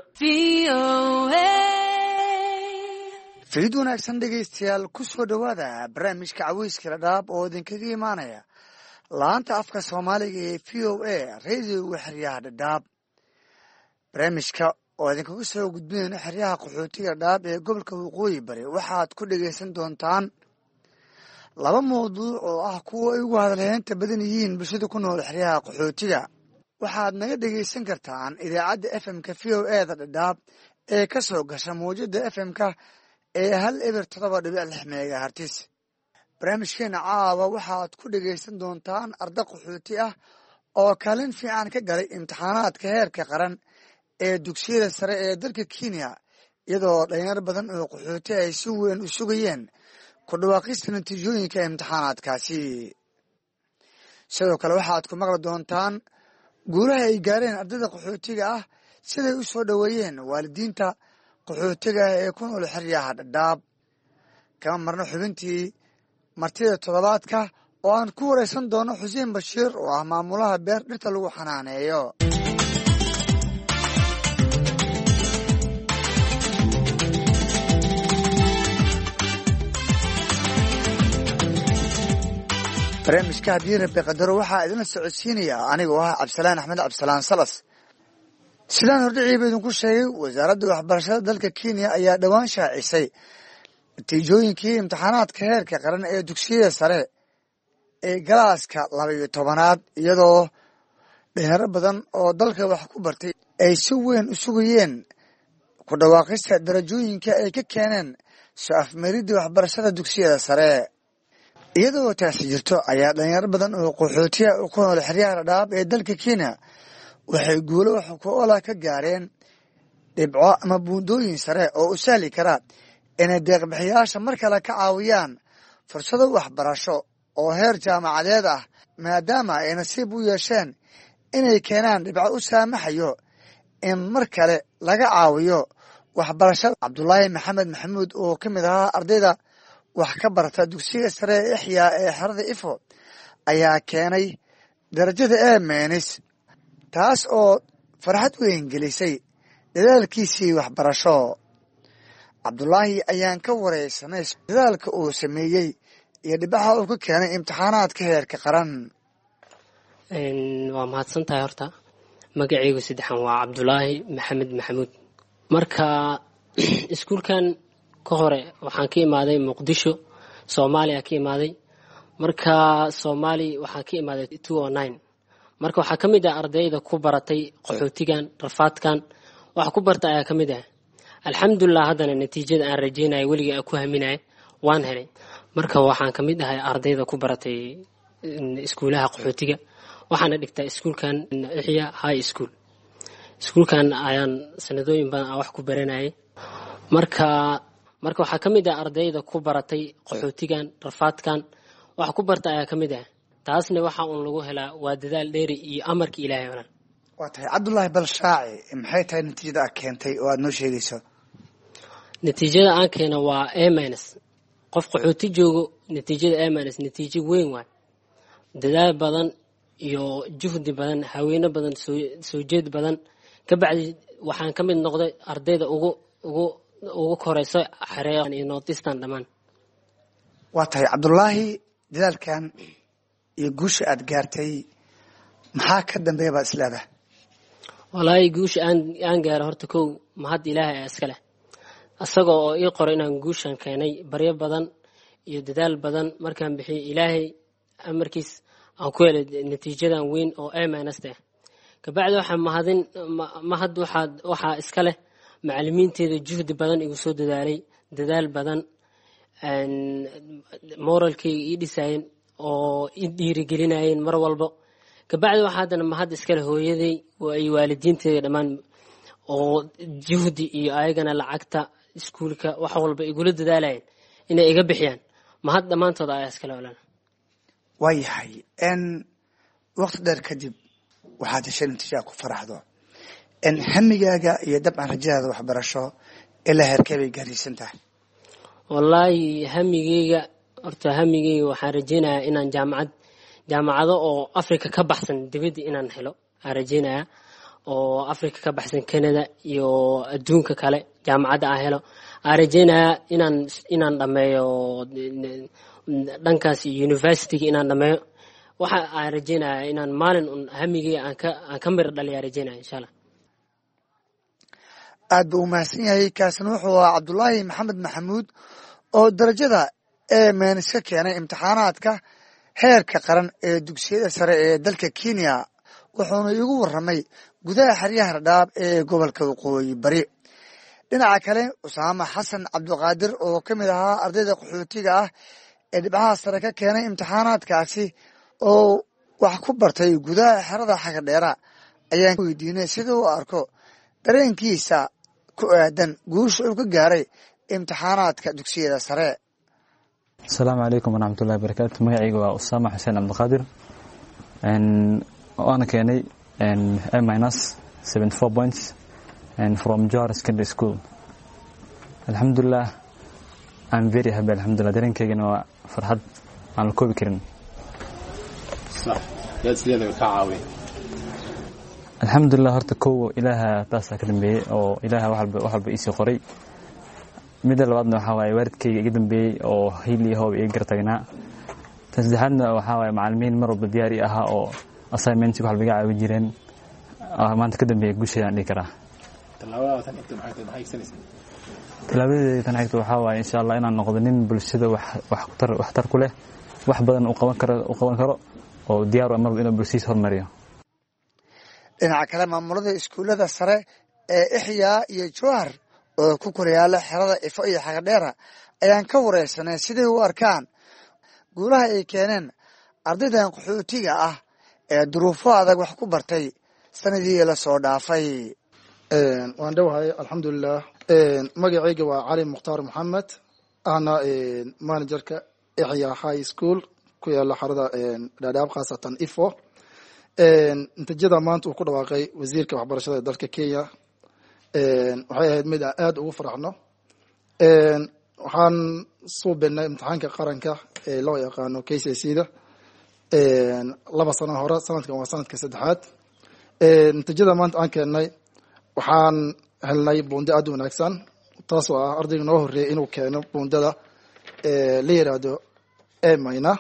Speaker 10: fariid wanaagsan dhegaystayaal ku soo dhowaada barnaamijka caweyska dhadhaab oo idinkaga imaanaya laanta afka soomaaliga ee v o a radioga xeryaha dhadhaab barnaamijka oo idinkaga soo gudbinayno xeryaha qaxootiga dhadhaab ee gobolka waqooyi bari waxaad ku dhegaysan doontaan laba mawduuc oo ah kuwa ay ugu hadalheynta badan yihiin bulshada ku nool xeryaha qaxootiga waxaad naga dhegaysan kartaan idaacadda f m-ka v o a da dhadhaab ee ka soo gasha mawjada f m-ka ee hal eber toddoba dhibic lix megahartis barnaamijkeena caawa waxaad ku dhegaysan doontaan arda qaxooti ah oo kaalin fiican ka galay imtixaanaadka heerka qaran ee dugsiyada sare ee dalka kenya iyadoo dhalinyar badan oo qaxooti ay si weyn u sugayeen ku dhawaaqista natiijooyinka imtixaanaadkaasi sidoo kale waxaad ku maqli doontaan guulaha ay gaareen ardayda qaxootiga ah siday u soo dhoweeyeen waalidiinta qaxootiga ah ee ku nool xeryaha dhadhaab kama marno xubintii martida toddobaadka oo aan ku wareysan doono xuseen bashiir oo ah maamulaha beer dhirta lagu xanaaneeyo barnaamijka haddii rabi qadaro waxaa idinla socodsiinaya anigoo ah cabdisalaan axmed cabdisalaan salas sidaan hordhiciiba idinku sheegay wasaaradda waxbarashada dalka kenya ayaa dhowaan shaacisay natiijooyinkii imtixaanaadka heerka qaran ee dugsiyada sare ee galaaska laba iyo tobanaad iyadoo dhalinyaro badan oo dalka wax ku bartay ay si weyn u sugayeen ku dhawaaqista darajooyinka ay ka keeneen soo afmeeridii waxbarashada dugsiyada sare iyadoo taasi jirto ayaa dhalinyaro badan oo qaxootiya ku nool xeryaha dhadhaab ee dalka kenya waxay guulo wax ku ola ka gaareen dhibco ama buundooyin sare oo u sahli kara inay deeqbixiyaasha mar kale ka caawiyaan fursado waxbarasho oo heer jaamacadeed ah maadaama ay nasiib u yeesheen inay keenaan dhibco u saamaxayo in mar kale laga caawiyo waxbarashada cabdulaahi maxamed maxamuud oo ka mid ahaa ardayda wax ka barata dugsiga sare ee ixyaa ee xerada ifo ayaa keenay darajada ee meenis taas oo farxad weyn gelisay dadaalkiisii waxbarasho cabdulaahi ayaan ka wareysanay dadaalka uu sameeyey iyo dhibaxa uu ka keenay imtixaanaadka heerka qaran
Speaker 11: waa mahadsan tahay horta magacaygu saddexan waa cabdulaahi maxamed maxamuud marka iskuulkan ka hore waxaan ka imaaday muqdisho soomaaliya ka imaaday marka soomaali waxaan ka imaaday two o nine marka waxaa ka mid ah ardayda ku baratay qaxootigan rafaadkan wax ku barta ayaa ka mid ah alxamdulilah haddana natiijada aan rajeynaya weligii aan ku haminaya waan helay marka waxaan ka mid ahay ardayda ku baratay iskuulaha qaxootiga waxaana dhigtaa iskuulkan ixya high school iskuulkan ayaan sanadooyin badan aan wax ku baranayay marka marka waxaa ka mid ah ardayda ku baratay qaxootigan rafaadkan wax ku barta ayaa ka mid ah taasna waxa uun lagu helaa waa dadaal dheeri iyo amarka ilaahay olan
Speaker 10: waa tahay cabdulaahi balshaaci maxay tahay natiijada aad keentay oo aada noo sheegayso
Speaker 11: natiijada aan keena waa a minus qof qaxooti joogo natiijada a minus natiijo weyn waay dadaal badan iyo juhdi badan haweeno badan soo soo jeed badan ka bacdi waxaan ka mid noqday ardayda ugu ugu ugu koreyso xareeqan iyo notistan dhammaan
Speaker 10: waa tahay cabdulaahi dadaalkan iyo guusha aad gaartay maxaa ka dambeeya baad is leedahay
Speaker 11: wallaahi guusha aan aan gaaro horta kow mahad ilaahay aa iska leh isaga oo ii qoray inaan guushan keenay baryo badan iyo dadaal badan markaan bixiyay ilaahay amarkiis aan ku helay natiijadan weyn oo a minus ah kabacdi waxaa mahadin mahad waxaa waxaa iska leh macalimiinteeda juhdi badan igu soo dadaalay dadaal badan moralkayga ii dhisaayeen oo i dhiirigelinayeen mar walba kabacdi waxaa haddana mahad iskale hooyaday iyo waalidiinteeda dhammaan oo juhdi iyo ayagana lacagta iskuulka wax walba igula dadaalayeen inay iga bixiyaan mahad dhammaantooda ayaa iskale olan
Speaker 10: waa yahay n waqti dheer kadib waxaad heshay natiijaa ku faraxdo n hamigaaga iyo dabcan rajadaada waxbarasho ilaa heerkee bay gaarsiisan tahay
Speaker 11: wallaahi hamigeyga horta hamigeyga waxaan rajeynayaa inaan jaamacad jaamacado oo africa ka baxsan dibadda inaan helo aan rajeynayaa oo africa ka baxsan canada iyo adduunka kale jaamacadda aan helo aan rajeynayaa inaan inaan dhameeyo dhankaas universityga inaan dhameeyo waxa aan rajeynayaa inaan maalin un hamigeyga aan ka aan ka miro dhaliyaa rajeynaya insha allah.
Speaker 10: aad buu u mahadsan yahay. kaasina wuxuu ahaa cabdulaahi maxamed maxamuud oo darajada ee meenis ka keenay imtixaanaadka heerka qaran ee dugsiyada sare ee dalka Kenya, wuxuuna igu warramay gudaha xeryaha Dhadhaab ee gobolka Waqooyi Bari. dhinaca kale Usaama Xasan Cabdiqaadir oo ka mid ahaa ardayda qaxootiga ah ee dhibcaha sare ka keenay imtixaanaadkaasi oo wax ku bartay gudaha xerada Xagadheera ayaan weydiinay sida uu arko dareenkiisa ku aadan guusha uu ka gaaray imtixaanaadka dugsiyada sare.
Speaker 12: السلام عليكم ورحمة الله وبركاته. magacayga waa Usaama Xuseen Cabdiqaadir and waana keenay and A minus seventy-four points and from Johar Secondary School. Alhamdulillah, I'm very happy. Alhamdulillah, dareenkaygana waa farxad aan la koobi karin.
Speaker 9: صح yaa sideeda ka caawi.
Speaker 12: Alhamdulillah, horta kow ilaaha taas ka dambeeyay oo ilaaha wax walba wax walba ii soo qoray. midda labaadna waxa waaye waalidkayga iga dambeeyay oo hiil iyo hoob iga gartagnaa. tan saddexaadna waxa waaye macallimiin mar walba diyaari ahaa oo assignments wax walba iga caawin jireen maanta ka dambeeyay guushayaan dhihi karaa.
Speaker 9: talaabada tan inta maxay tahay maxay sanaysaa?
Speaker 12: talaabada tan xigta waxa waaye insha Allah inaan noqdo nin bulshada wax wax tar wax tar ku leh wax badan u qaban karo u qaban karo oo diyaar u amar inuu bulshadiisa horumariyo.
Speaker 10: dhinaca kale maamulada iskuulada sare ee Ixya iyo Johar oo ku koryaala xerada Ifo iyo Xagadheera ayaan ka wareysanay sidii u arkaan guulaha ay keeneen ardaydan qaxootiga ah ee duruufo adag wax ku bartay sanadii la soo dhaafay.
Speaker 13: een waan dhawahay alxamdulillah. een magacayga waa Cali Mukhtaar Maxamed, ana een managerka Ixya High School ku yaala xerada een Dhadhaab khaasatan Ifo. een natiijada maanta uu ku dhawaaqay wasiirka waxbarashada dalka Kenya een waxay ahayd mid aad ugu faraxno. een waxaan soo beenay imtixaanka qaranka ee loo yaqaano K C S E da een laba sano hore, sanadkan waa sanadka saddexaad. een natiijada maanta aan keenay waxaan helnay buundo aad u wanaagsan, taas oo ah ardayga noo horeeyay inuu keeno buundada ee la yiraahdo A minus.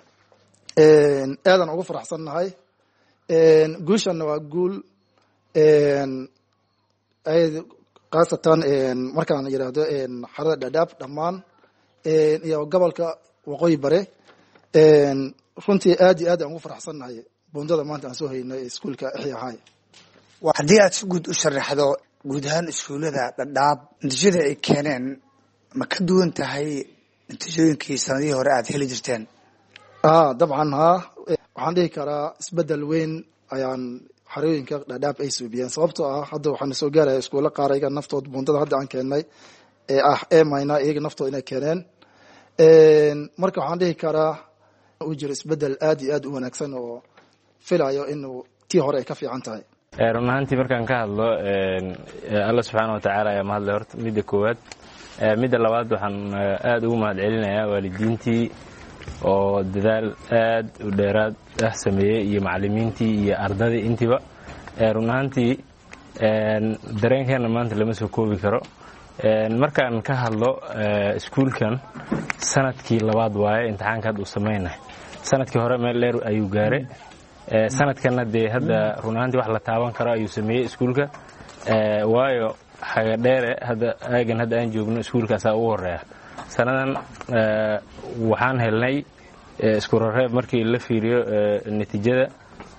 Speaker 13: een aadan ugu faraxsannahay. een guushan waa guul een ay qaasatan een markaan yiraahdo een xarada Dhadhaab dhamaan een iyo gobolka Waqooyi Bari. een runtii aad iyo aad aan ugu faraxsanahay buundada maanta aan soo haynay iskuulka Ixya High.
Speaker 10: haddii aad si guud u sharaxdo guud ahaan iskuulada Dhadhaab natiijada ay keeneen ma ka duwan tahay natiijooyinkii sanadihii hore aad heli jirteen?
Speaker 13: ah dabcan ha waxaan dhihi karaa isbedel weyn ayaan xarooyinka Dhadhaab ay suubiyeen, sababtoo ah hadda waxaan soo gaaraya iskuulo qaar ayaga naftood buundada hadda aan keenay ee ah A minus iyaga naftooda inay keeneen. een marka waxaan dhihi karaa uu jiro isbedel aad iyo aad u wanaagsan oo filayo inuu tii hore ay ka fiican tahay.
Speaker 14: run ahaantii markaan ka hadlo alla subxaana wa tacaala ayaa mahadlay horta midda koowaad. midda labaad waxaan aad ugu mahad celinayaa waalidiintii oo dadaal aad u dheeraad ah sameeyey iyo macallimiintii iyo ardadii intiiba. run ahaantii dareenkeena maanta lama soo koobi karo. markaan ka hadlo iskuulkan sanadkii labaad waaye imtixaanka hadda uu samaynahay. sanadkii hore meel dheer ayuu gaaray. sanadkana dee hadda run ahaantii wax la taaban karo ayuu sameeyey iskuulka. waayo Xagadheere hadda aagan hadda aan joogno iskuulkaasaa ugu horeeya. sanadan waxaan helnay isku rareeb markii la fiiriyo natiijada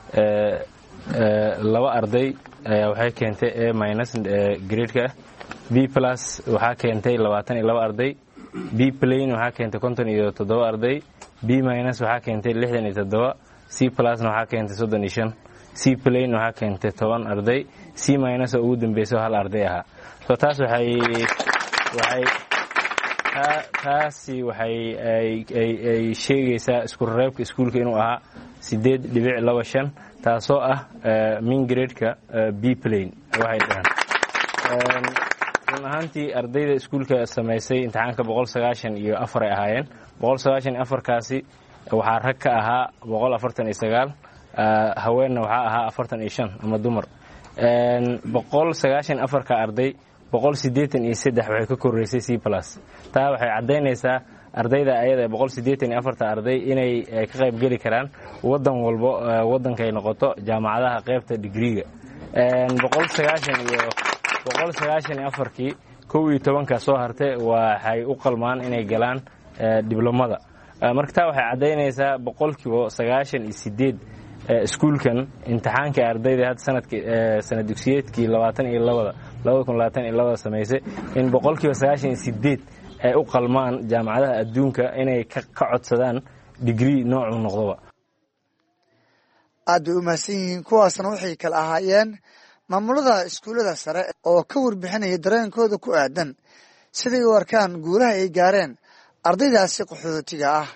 Speaker 14: laba arday ayaa waxay keentay A minus grade-ka ah. B plus waxaa keentay labaatan iyo laba arday. B plain waxaa keentay konton iyo toddoba arday. B minus waxaa keentay lixdan iyo toddoba. C plusna waxaa keentay soddon iyo shan. C plain waxaa keentay toban arday. C minus oo ugu dambayso hal arday ahaa. so taas waxay waxay taasi waxay ay sheegaysaa isku reebka iskuulka inuu ahaa sideed dhibic laba shan, taasoo ah min grade-ka B plain waxay dhahaan. run ahaantii ardayda iskuulka samaysay imtixaanka boqol sagaashan iyo afar ay ahaayeen boqol sagaashan iyo afarkaasi waxaa rag ka ahaa boqol afartan iyo sagaal haweenna waxaa ahaa afartan iyo shan ama dumar boqol sagaashan afarka arday boqol siddeetan iyo saddex waxay ka koreysay c plus taa waxay caddaynaysaa ardayda ayada boqol siddeetan iyo afarta arday inay ka qayb geli karaan wadan walbo wadankay noqoto jaamacadaha qaybta digriga boqol sagaashan iyo boqol sagaashan iyo afarkii kow iyo tobanka soo hartay waxay u qalmaan inay galaan diblomada marka taa waxay caddaynaysaa boqolkiiba sagaashan iyo siddeed iskuulkan imtixaanka ardayda hadda sanadkii sanad dugsiyeedkii labaatan iyo labada labada kun labaatan iyo labada samaysay in boqolkiiba sagaashan iyo siddeed ay u qalmaan jaamacadaha adduunka inay ka codsadaan digrii noocuu noqdoba
Speaker 10: aad bay u mahadsan yihiin kuwaasna waxay kala ahaayeen maamulada iskuullada sare oo ka warbixinaya dareenkooda ku aadan siday u arkaan guulaha ay gaareen ardaydaasi qaxootiga ah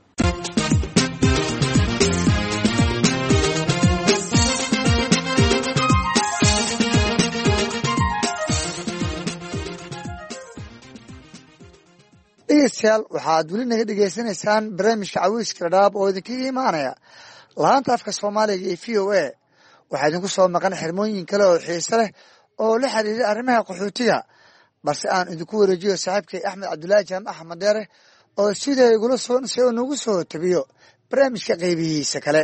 Speaker 10: dhegeystayaal waxaad weli naga dhegaysanaysaan barnaamijka caweyska dhadhaab oo idinkaga imaanaya laanta afka soomaaliga iyo v o a waxaa idinku soo maqan xirmooyin kale oo xiise leh oo la xiriira arrimaha qaxootiga balse aan idinku wareejiyo saaxiibkay axmed cabdulaahi jaamac axmed deere oo sidaa igula soonasay oo nagu soo tabiyo barnaamijka qaybihiisa kale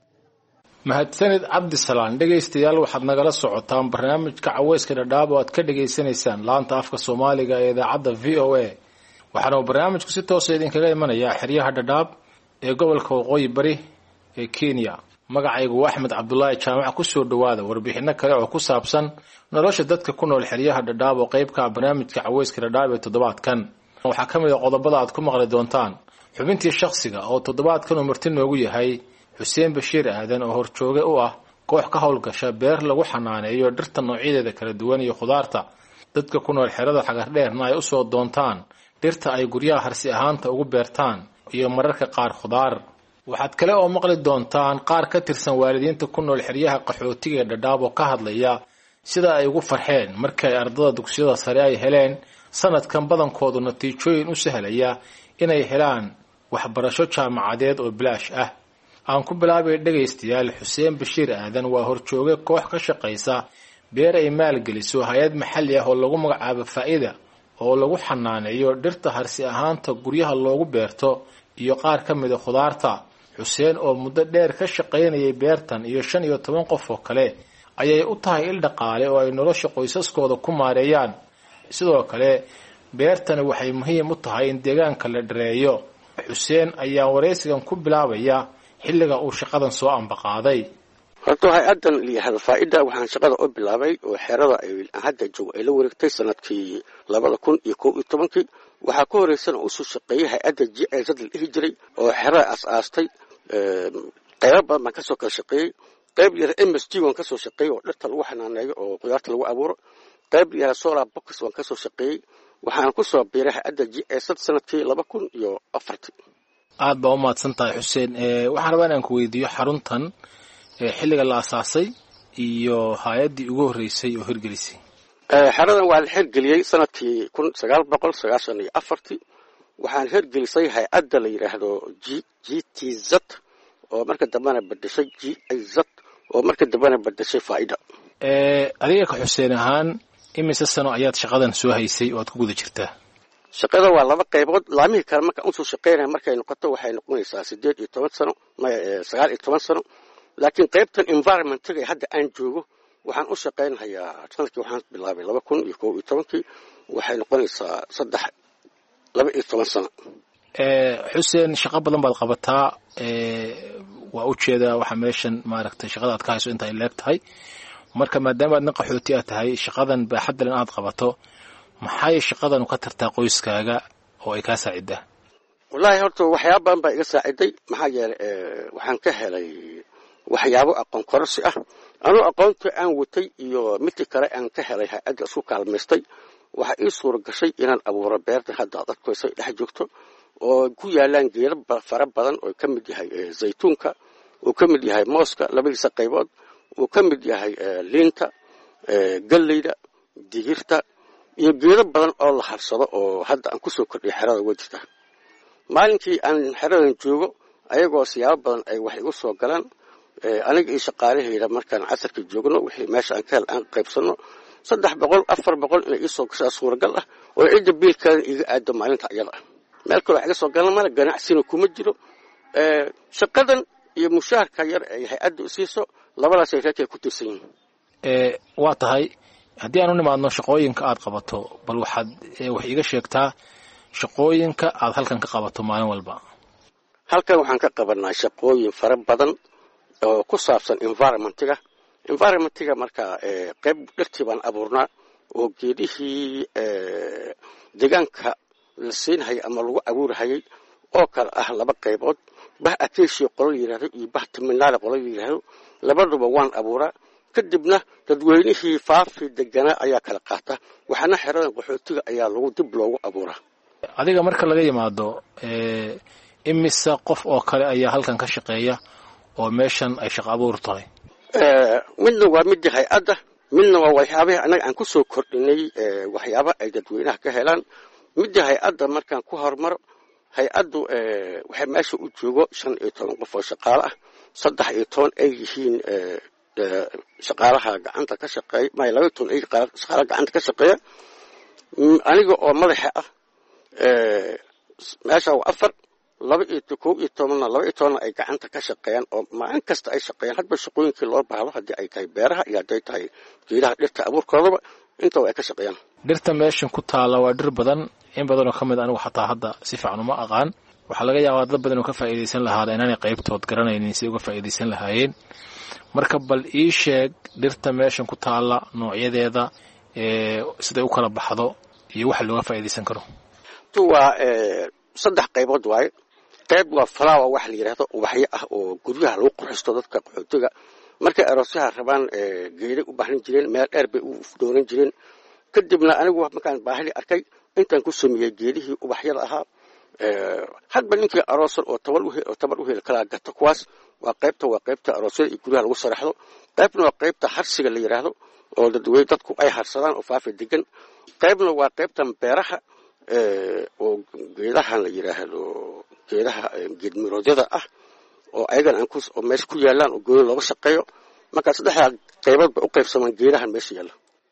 Speaker 15: mahadsanid cabdisalaan dhegaystayaal waxaad nagala socotaan barnaamijka caweyska dhadhaab oo aad ka dhegaysanaysaan laanta afka soomaaliga ee idaacadda v o a waxaana uu barnaamijku si toosa idinkaga imanayaa xeryaha dhadhaab ee gobolka waqooyi bari ee kenya magacaygu waa axmed cabdulaahi jaamac ku soo dhowaada warbixinno kale oo ku saabsan nolosha dadka ku nool xeryaha dhadhaab oo qaybka barnaamijka caweyska dhadhaab ee toddobaadkan waxaa ka mid a qodobada aad ku maqli doontaan xubintii shakhsiga oo toddobaadkan uu marti noogu yahay xuseen bashiir aadan oo horjooge u ah koox ka howlgasha beer lagu xanaaneeyo dhirta noocyadeeda kala duwan iyo khudaarta dadka ku nool xerada xagardheerna ay usoo doontaan dhirta ay guryaha harsi ahaanta ugu beertaan iyo mararka qaar khudaar waxaad kale oo maqli doontaan qaar ka tirsan waalidiinta ku nool xeryaha qaxootiga ee dhadhaab oo ka hadlaya sida ay ugu farxeen markii ay ardada dugsiyada sare ay heleen sanadkan badankoodu natiijooyin u sahlaya inay helaan waxbarasho jaamacadeed oo bilaash ah aan ku bilaabay dhegaystayaal xuseen bashiir aadan waa horjooge koox ka shaqaysa beer ay maalgeliso hay-ad maxalli ah oo lagu magacaabo faa'iida oo lagu xanaaneeyo dhirta harsi ahaanta guryaha loogu beerto iyo qaar ka mida khudaarta xuseen oo muddo dheer ka shaqaynayay beertan iyo shan iyo toban qof oo kale ayay u tahay il dhaqaale oo ay nolosha qoysaskooda ku maareeyaan sidoo kale beertani waxay muhiim u tahay in deegaanka la dhareeyo xuseen ayaa waraysigan ku bilaabaya xilliga uu shaqadan soo ambaqaaday
Speaker 16: horta hay-adan layihahdo faa-ida waxaan shaqada u bilaabay oo xerada hadda joog ay la wareegtay sanadkii labada kun iyo kow iyo tobankii waxaa ka horeysana usoo shaqeeyey hay-adda j z la dhihi jiray oo xerada as-aastay qaybo badan baan kasoo kala shaqeeyey qayb yara m s t waan kasoo shaqeeyey oo dhirta lagu xanaaneeyo oo qudaarta lagu abuuro qayb yara solar box waan kasoo shaqeeyey waxaana kusoo biiray hay-adda j z sanadkii laba kun iyo afartii
Speaker 15: aad baa u mahadsan tahay xuseen waxaan rabaa inaan ku weydiiyo xaruntan xilliga la asaasay iyo hay-addii ugu horreysay oo hirgelisay
Speaker 16: xeradan waa la hirgeliyey sanadkii kun sagaal boqol sagaashan iyo afartii waxaan hirgelisay hay-adda la yidhaahdo g g t z oo marka dambena bedeshay g i z oo marka dambena bedeshay faa-ida
Speaker 15: adiga ka xuseen ahaan imise sano ayaad shaqadan soo haysay oo aad ku guda jirtaa
Speaker 16: shaqada waa laba qaybood laamihii kale markaan usoo shaqeynaya markay noqoto waxay noqonaysaa siddeed iyo toban sano sagaal iyo toban sano laakiin qaybtan environmentiga hadda aan joogo waxaan u shaqaynhayaa sanadkii waxaan bilaabay laba kun iyo kow iyo tobankii waxay noqonaysaa saddex laba iyo toban sano
Speaker 15: xuseen shaqo badan baad qabataa waa ujeedaa waxaa meeshan maaragtay shaqada aad ka hayso inta ay leeg tahay marka maadaama aad nin qaxooti aad tahay shaqadan baaxaddan aad qabato maxay shaqadanu ka tartaa qoyskaaga oo ay kaa saacidaa
Speaker 16: wallaahi horta waxyaaba badan baa iga saaciday maxaa yeelay waxaan ka helay waxyaabo aqoon kororsi ah anuu aqoonta aan watay iyo midkii kale aan ka helay hay-adda isku kaalmaystay waxaa ii suura gashay inaan abuuro beerta hadda ad adkoysay dhex joogto oo ku yaalaan geedo fara badan oo ka mid yahay zaytuunka uu ka mid yahay mooska labadiisa qaybood uu ka mid yahay liinta galleyda digirta iyo geedo badan oo la harsado oo hadda aan kusoo kordhiyo xerada way jirtaa. maalinkii aan xeradan joogo ayagoo siyaabo badan ay wax igu soo galaan aniga iyo shaqaalahayda markaan casarka joogno wixii meesha aan ka hel aan qaybsano saddex boqol afar boqol inay ii soo gashaa suuragal ah oo cidda biilkeeda iga aado maalinta iyada ah. meel kale wax iga soo galan mala ganacsina kuma jiro. shaqadan iyo mushaharka yar ay hay-adda u siiso labadaasay reerkay ku tirsan yihiin.
Speaker 15: waa tahay haddii aan u nimaadno shaqooyinka aad qabato bal waxaad wax iiga sheegtaa shaqooyinka aad halkan ka qabato maalin walba.
Speaker 16: halkan waxaan ka qabanaa shaqooyin fara badan oo ku saabsan environmentiga. environmentiga markaa qayb dhirtii baan abuurnaa oo geedihii deegaanka la siinhayay ama lagu abuurhayay oo kale ah laba qaybood, bah acacia qolo la yidhahdo iyo bah terminale qolo la yidhahdo. labaduba waan abuuraa. kadibna dadweynihii faafi deganaa ayaa kala qaata, waxaana xeradan qaxootiga ayaa lagu dib loogu abuuraa.
Speaker 15: adiga marka laga yimaado imise qof oo kale ayaa halkan ka shaqeeya oo meeshan ay shaqo abuur tahay?
Speaker 16: midna waa midii hay-adda, midna waa waxyaabaha annaga aan ku soo kordhinay waxyaaba ay dadweynaha ka helaan. midii hay-adda markaan ku hormaro, hay-addu waxay meesha u joogo shan iyo toban qof oo shaqaale ah, saddex iyo toban ay yihiin shaqaalaha gacanta ka shaqeeya may laba iyo toban ay shaqaalaha gacanta ka shaqeeya. aniga oo madaxa ah meesha waa afar, laba iyo kow iyo tobanna laba iyo tobanna ay gacanta ka shaqeeyaan oo maalin kasta ay shaqeeyaan hadba shaqooyinkii loo baahdo haddii ay tahay beeraha iyo hadday tahay geedaha dhirta abuurkoodaba intaba ay ka shaqeeyaan.
Speaker 15: dhirta meeshan ku taala waa dhir badan, in badanoo ka mid anigu xataa hadda si fiican uma aqaan. waxaa laga yaabaa dad badan oo ka faa'iidaysan lahaada inaanay qaybtood garanaynin si uga faa'iidaysan lahaayeen. marka bal ii sheeg dhirta meeshan ku taala noocyadeeda, siday u kala baxdo iyo waxa looga faa'iidaysan karo.
Speaker 16: waa saddex qaybood waaye. qayb waa flower wax la yidhaahdo ubaxyo ah oo guryaha lagu qurxisto dadka qaxootiga markay aroosyaha rabaan geeday u baahan jireen, meel dheer bay u doonan jireen. kadibna anigu markaan baahidi arkay intaan ku sameeyey geedihii ubaxyada ahaa hadba ninkii aroosan oo tabar u heli kalaa gata. kuwaas waa qaybta waa qaybta aroosyada iyo guryaha lagu saraxdo. qaybna waa qaybta harsiga la yidhaahdo oo dadwey dadku ay harsadaan oo faafi degan. qaybna waa qaybtan beeraha oo geedahan la yidhaahdo geedaha geedmiroodyada ah oo ayagan aan oo meesha ku yaalaan oo gooni looga shaqeeyo. markaa saddexdaa qaybood bay u qaybsamaan geedahan meesha yaalla.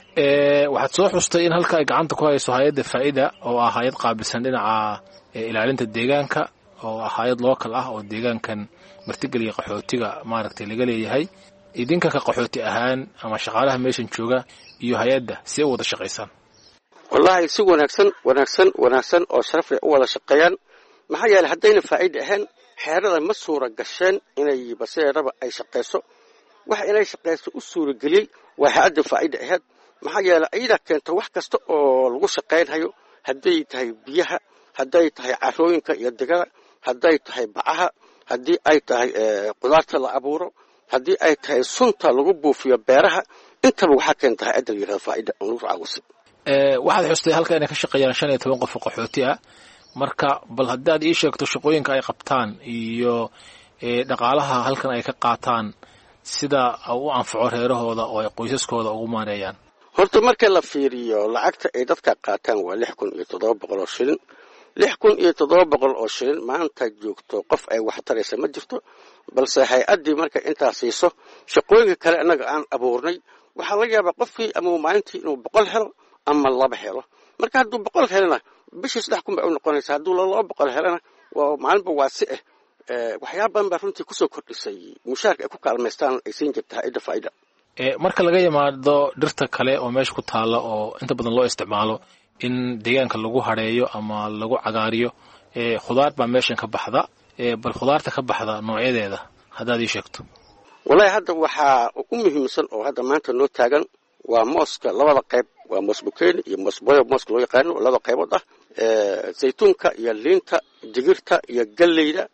Speaker 15: waxaad soo xustay in halka ay gacanta ku hayso hay-adda Faa'ida oo ah hay-ad qaabilsan dhinaca ilaalinta deegaanka oo ah hay-ad local ah oo deegaankan martigeliya qaxootiga maaragtay laga leeyahay. idinka ka qaxooti ahaan ama shaqaalaha meeshan jooga iyo hay-adda si ay wada shaqaysaan?
Speaker 16: wallaahi si wanaagsan wanaagsan wanaagsan oo sharaf leh u wada shaqeeyaan. maxaa yeelay haddayna faa'iida ahayn xeerada ma suura gasheen inay baseeraba ay shaqayso. waxa inay shaqayso u suurageliyey waa hay-adda Faa'ida ahayd. maxaa yeelay ayada keento wax kasta oo lagu shaqaynhayo, hadday tahay biyaha, hadday tahay carooyinka iyo digada, hadday tahay bacaha, haddii ay tahay qudaarta la abuuro, haddii ay tahay sunta lagu buufiyo beeraha, intaba waxaa keenta hay-adda la yidhahdo Faa'ida oo lagu caawisay.
Speaker 15: waxaad xustay halka inay ka shaqeeyaan shan iyo toban qof oo qaxooti ah. marka bal haddaad ii sheegto shaqooyinka ay qabtaan iyo dhaqaalaha halkan ay ka qaataan sida u anfaco reerahooda oo ay qoysaskooda ugu maareeyaan.
Speaker 16: horta marka la fiiriyo lacagta ay dadka qaataan waa lix kun iyo toddoba boqol oo shilin. lix kun iyo toddoba boqol oo shilin maanta joogto qof ay wax taraysa ma jirto, balse hay-addii marka intaa siiso shaqooyinka kale annaga aan abuurnay waxaa laga yaabaa qofkii ama maalintii inuu boqol helo ama laba helo. marka hadduu boqol helana bishii saddex kun bay u noqonaysaa. hadduu laba boqol helana waa maalinba waa si ah. waxyaaba badan baa runtii kusoo kordhisay mushaarka ay ku kaalmaystaan ay siin jirta hay-adda Faa'ida.
Speaker 15: marka laga yimaado dhirta kale oo meesha ku taala oo inta badan loo isticmaalo in deegaanka lagu hareeyo ama lagu cagaariyo, khudaar baa meeshan ka baxda. bal khudaarta ka baxda noocyadeeda haddaad ii sheegto.
Speaker 16: wallaahi hadda waxaa u muhiimsan oo hadda maanta noo taagan waa mooska labada qayb, waa moos bukeeni iyo moos boyo mooska loo yaqaano labada qaybood ah. zaytuunka iyo liinta, digirta iyo galleyda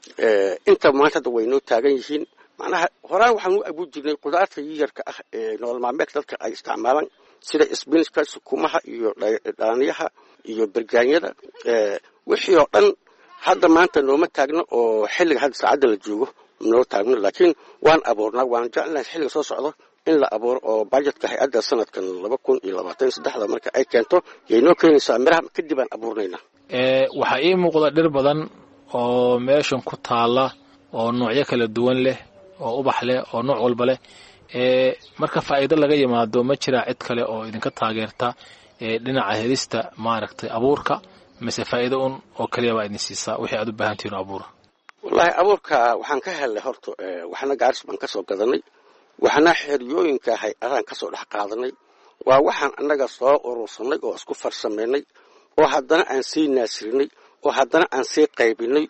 Speaker 16: inta maanta hadda way noo taagan yihiin. macnaha horaan waxaan u abuur jirnay qudaarta yarka ah ee nolol maalmeedka dadka ay isticmaalaan sida isbinishka, sukumaha iyo dhaaniyaha iyo bergaanyada. wixii oo dhan hadda maanta nooma taagno oo xilliga hadda saacadda la joogo noo taagno, laakiin waan abuurnaa. waan jecelnahay xilliga soo socdo in la abuuro oo budgetka hay-adda sanadkan laba kun iyo labaatan iyo saddexda marka ay keento yay noo keenaysaa miraha kadib aan abuurnaynaa.
Speaker 15: waxaa ii muuqda dhir badan oo meeshan ku taala oo noocyo kala duwan leh oo ubax leh oo nooc walba leh marka faa'iido laga yimaado ma jira cid kale oo idinka taageerta dhinaca helista maaragtay abuurka mise faa'iido un oo kaliya baa idin siisaa wixii aad u baahan tihiin abuura?
Speaker 16: wallahi abuurka waxaan ka helnay horta waxna gaaris baan kasoo gadanay waxna xeryooyinka hay-adahan kasoo dhex qaadanay waa waxaan annaga soo urursanay oo isku farsamaynay oo haddana aan sii naasirinay oo haddana aan sii qaybinay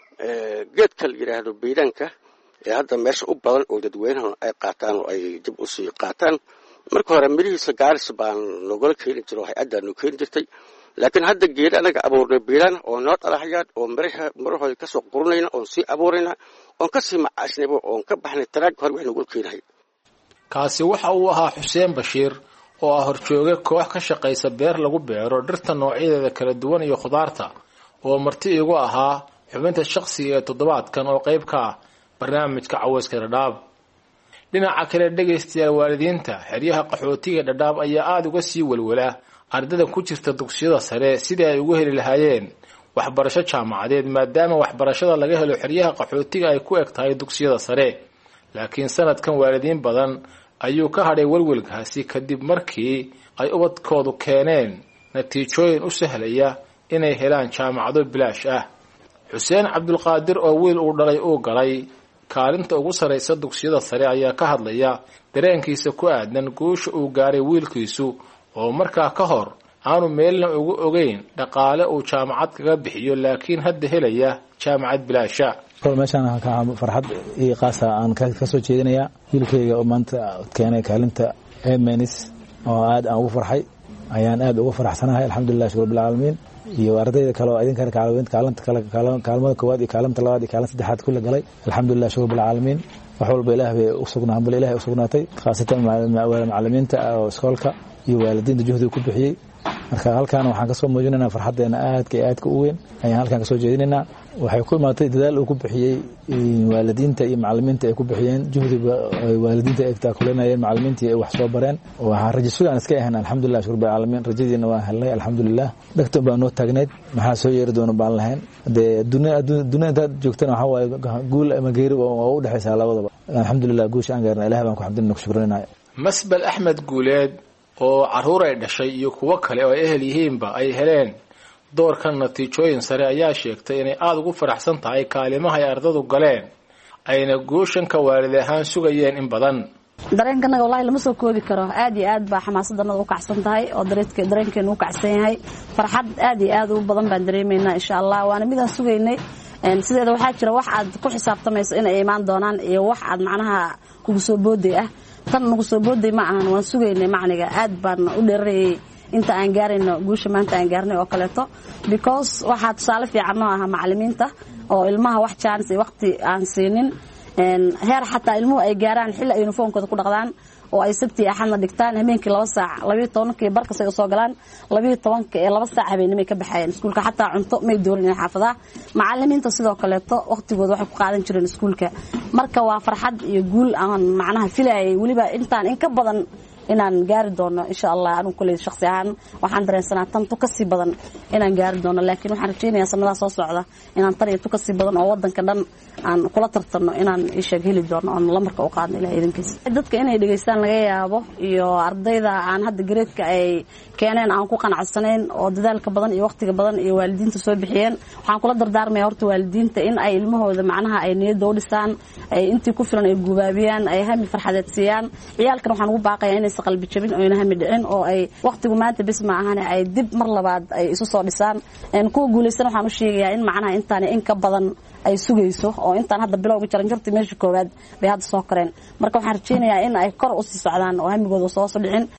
Speaker 16: geedka la yidhaahdo biidaanka ee hadda meesha u badan oo dadweynaha ay qaataan oo ay dib u sii qaataan marka hore mirihiisa gaaris baan nogala keeni jiro hay-addaa noo keeni jirtay laakiin hadda geeda anaga abuurnay biidaan oo noo dhalaxyaan oo miraha mirahooda kasoo qurunayna oon sii abuurayna oon kasii macaashnayba oon ka baxnay taraag hore wax nogala keenahay.
Speaker 15: kaasi waxa uu ahaa xuseen bashiir oo ah horjooge koox ka shaqaysa beer lagu beero dhirta noocyadeeda kala duwan iyo khudaarta oo marti igu ahaa xubinta shakhsiga ee toddobaadkan oo qayb ka ah barnaamijka cawayska dhadhaab. dhinaca kale dhegaystayaal waalidiinta xeryaha qaxootiga dhadhaab ayaa aada uga sii welwala ardayda ku jirta dugsiyada sare sidii ay ugu heli lahaayeen waxbarasho jaamacadeed maadaama waxbarashada laga helo xeryaha qaxootiga ay ku eg tahay dugsiyada sare laakiin sanadkan waalidiin badan ayuu ka hadhay welwelkaasi kadib markii ay ubadkoodu keeneen natiijooyin u sahlaya inay helaan jaamacado bilaash ah. xuseen cabdulqaadir oo wiil uu dhalay uu galay kaalinta ugu saraysa dugsiyada sare ayaa ka hadlaya dareenkiisa ku aadan guusha uu gaaray wiilkiisu oo markaa ka hor aanu meelna ugu ogeyn dhaqaale uu jaamacad kaga bixiyo laakiin hadda helaya jaamacad bilaasha.
Speaker 12: meeshaan farxad iyo qaasa aan ka soo jeedinayaa wiilkayga oo maanta keenay kaalinta emanis oo aad aan ugu farxay ayaan aad ugu faraxsanahay alxamdulilah shukr bil caalamiin iyo ardayda kale oo idinka kaalmeed kaalanta kale kaalmada koowaad iyo kaalinta labaad iyo kaalinta saddexaad kula galay alxamdulilah shukr bil caalamiin wax walba ilaahay bay u sugnaa bal ilaahay u sugnaatay khaasatan macallimiinta oo iskoolka iyo waalidiinta juhdiga ku bixiyay marka halkaan waxaan ka soo muujinaynaa farxadeena aadka iyo aadka u weyn ayaan halkaan ka soo jeedinaynaa waxay ku imaatay dadaal uu ku bixiyey waalidiinta iyo macallimiinta ay ku bixiyeen juhdiga waalidiinta ay taakulinayeen macallimiintii ay wax soo bareen waxaan rajo sugaan iska ahayn alxamdulilah shukr bil caalamiin rajadiina waan helnay alxamdulilah dhagtan baa noo taagneyd maxaa soo yeeri doona baan lahayn dee dunia intaad joogtana waxaa waaye guul ama geeri waa u dhexaysaa labadaba alxamdulilah guusha aan gaarna ilahay baan ku xamdinana ku shukrinaya.
Speaker 15: masbel axmed guuleed oo carruur ay dhashay iyo kuwo kale oo ay ehel yihiinba ay heleen doorkan natiijooyin sare ayaa sheegtay inay aada ugu faraxsan tahay kaalimaha ay ardadu galeen ayna guushanka waalid ahaan sugayeen in badan.
Speaker 17: dareenkanaga wallahi lama soo koobi karo aad iyo aad baa xamaasadannada u kacsan tahay oo dareenkeenu u kacsan yahay farxad aad iyo aad u badan baan dareemaynaa insha allah waana midaan sugaynay sideeda waxaa jira wax aad ku xisaabtamayso inay imaan doonaan iyo wax aad macnaha kugu soo booday ah tan nagu soo booday ma ahan waan sugaynay macniga aad baan u dheerayay inta aan gaarayno guusha maanta aan gaarnay oo kaleeto because waxaa tusaale fiican noo aha macallimiinta oo ilmaha wax chance iyo waqti aan siinin heer xataa ilmuhu ay gaaraan xilli ay uniformkooda ku dhaqdaan oo ay sabti axadna dhigtaan habeenkii laba saac labiyo tobankii barkasay usoo galaan labiyo tobanka ee laba saac habeenimay ka baxayeen iskuulka xataa cunto may doorin inay xaafadaa macallimiinta sidoo kaleeto waqtigooda waxay ku qaadan jireen iskuulka marka waa farxad iyo guul aan macnaha filayay weliba intaan in ka badan inaan gaari doono insha allah anu kulay shakhsi ahaan waxaan dareensanaa tan tu kasii badan inaan gaari doono laakiin waxaan rajaynayaa sanadaha soo socda inaan tan iyo tu kasii badan oo wadanka dhan aan kula tartanno inaan isheeg heli doono oon lamarka u qaadno ilaah idinkiisa dadka inay dhegaystaan laga yaabo iyo ardayda aan hadda gareedka ay keeneen aan ku qanacsanayn oo dadaalka badan iyo waqtiga badan iyo waalidiinta soo bixiyeen waxaan kula dardaarmayaa horta waalidiinta in ay ilmahooda macnaha ay niyadda u dhisaan ay intii ku filan ay gubaabiyaan ay hami farxadeed siiyaan ciyaalkan waxaan ugu baaqayaa inay qalbi jabin oo ina hami dhicin oo ay waqtigu maanta bis ma ahan ay dib mar labaad ay isu soo dhisaan in ku guuleysan waxaan u sheegayaa in macnaha intaan in ka badan ay sugayso oo intaan hadda bilowga jaran jarti meesha koowaad bay hadda soo koreen marka waxaan rajaynayaa in ay kor u sii socdaan oo hamigooda soo soo dhicin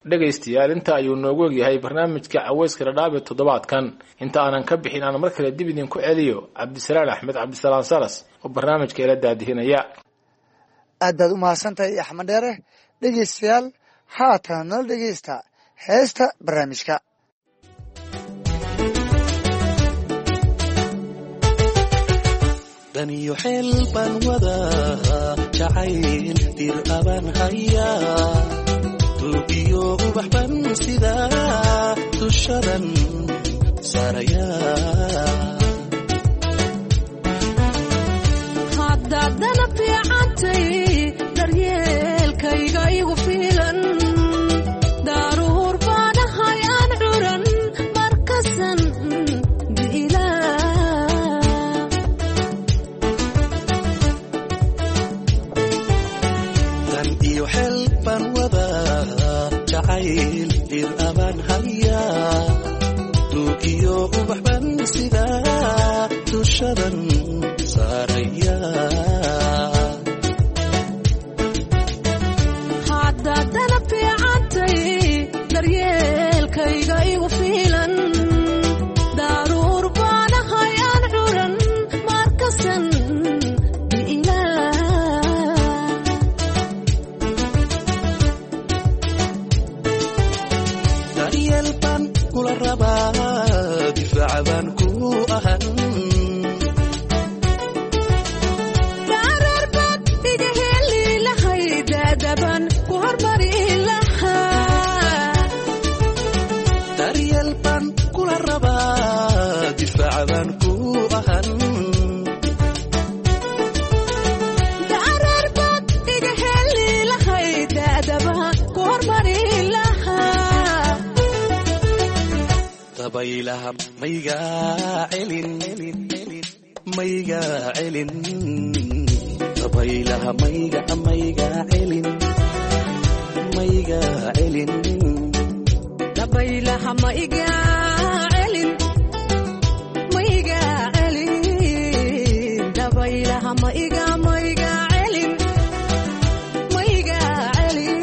Speaker 15: dhegaystayaal inta ayuu noogu egyahay barnaamijka caweyska dhadhaab ee toddobaadkan inta aanan ka bixin aan mar kale dib idinku celiyo cabdisalaan axmed cabdisalaan salas oo barnaamijka ila daadihinaya.
Speaker 10: aad baad u mahadsantahay axmed dheere. dhegaystayaal haatan nala dhegaysta heesta barnaamijka.
Speaker 18: daniyo xeel baan wadaa jacayl dir abaan hayaa tuugiyo ubax ban sidaa dushadan saarayaa
Speaker 19: haddaadana fiicantay daryeelkayga igu fiilan daaruur baanahay aan curan markasan
Speaker 18: jacayl dir abaan hayaa tuugiyo ubax ban sidaa dushadan saarayaa
Speaker 19: haddaadana fiicantay daryeelkayga igu fiilan daaruur baanahay aan curan markasan
Speaker 18: difaaca baan ku ahan
Speaker 19: daararbaad iga heli lahay daadaban ku hormari lahaa
Speaker 18: daryeel baan kula rabaa difaaca baan ku ahan
Speaker 19: daararbaad iga heli lahay daadaban ku hormari lahaa
Speaker 18: dabaylaha maygaa celin maygaa celin dabaylaha mayga maygaa celin maygaa celin
Speaker 19: dabaylaha maygaa celin maygaa celin dabaylaha mayga maygaa celin maygaa celin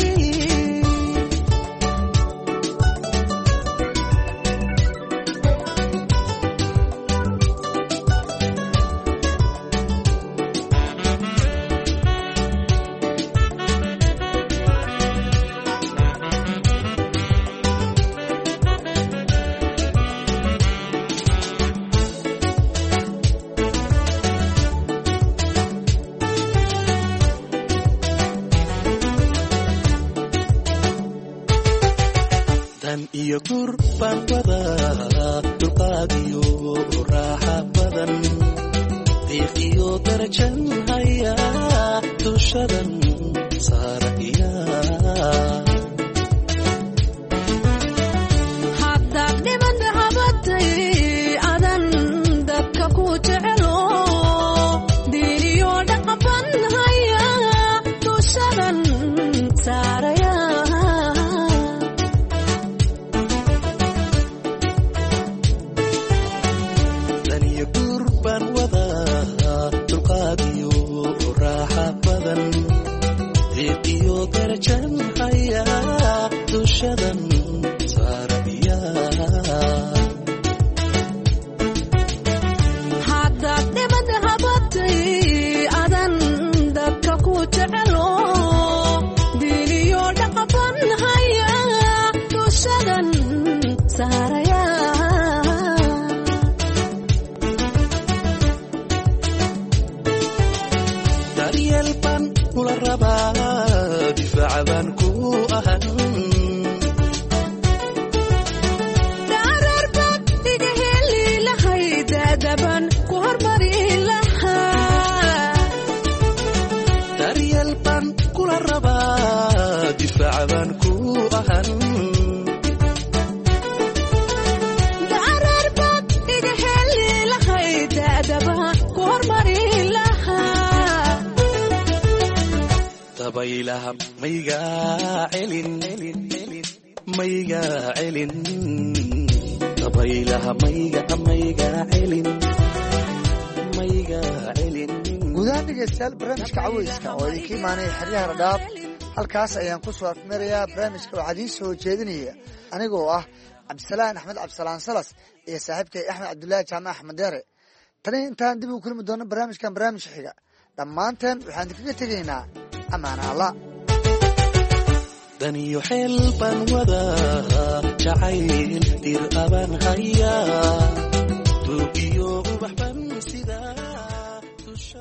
Speaker 18: iyo gur baan wadaa dulqaad iyo raaxa badan diiq iyo darajan hayaa dushadan saarayaa
Speaker 19: haddaad dhiban habatay adan dabka ku jecelo diiniyo dhaqaban hayaa dushadan saaraya haddaad dhibad habatay adan dabka ku jecelo diiniyo dhaqaban hayaa dushadan saaraya
Speaker 18: daryeel baan kula rabaa difaaca baan ku ahan
Speaker 19: daararbaad iga heli lahay daadaban ku hormari lahaa
Speaker 18: daryeel baan kula rabaa difaaca baan ku ahan
Speaker 19: daararbaad iga heli lahay daadaban ku hormari lahaa
Speaker 18: dabaylaha maygaa celin maygaa celin dabaylaha mayga maygaa celin maygaa celin
Speaker 10: gudahaan dhegeystayaal barnaamijka caweyska oo idinka imaanaya xeryaha dhadhaab halkaas ayaan ku soo afmarayaa barnaamijka waxaa idiin soo jeedinaya anigoo ah cabdisalaan axmed cabdisalaan salas iyo saaxiibkay axmed cabdulaahi jaamac axmed deere tani intaan dib ugu kulmi doono barnaamijkan barnaamij xiga dhammaanteen waxaan idinkaga tegaynaa ammaana allah
Speaker 18: daniyo xeel baan wadaa jacayl dir abaan hayaa tuugiyo ubax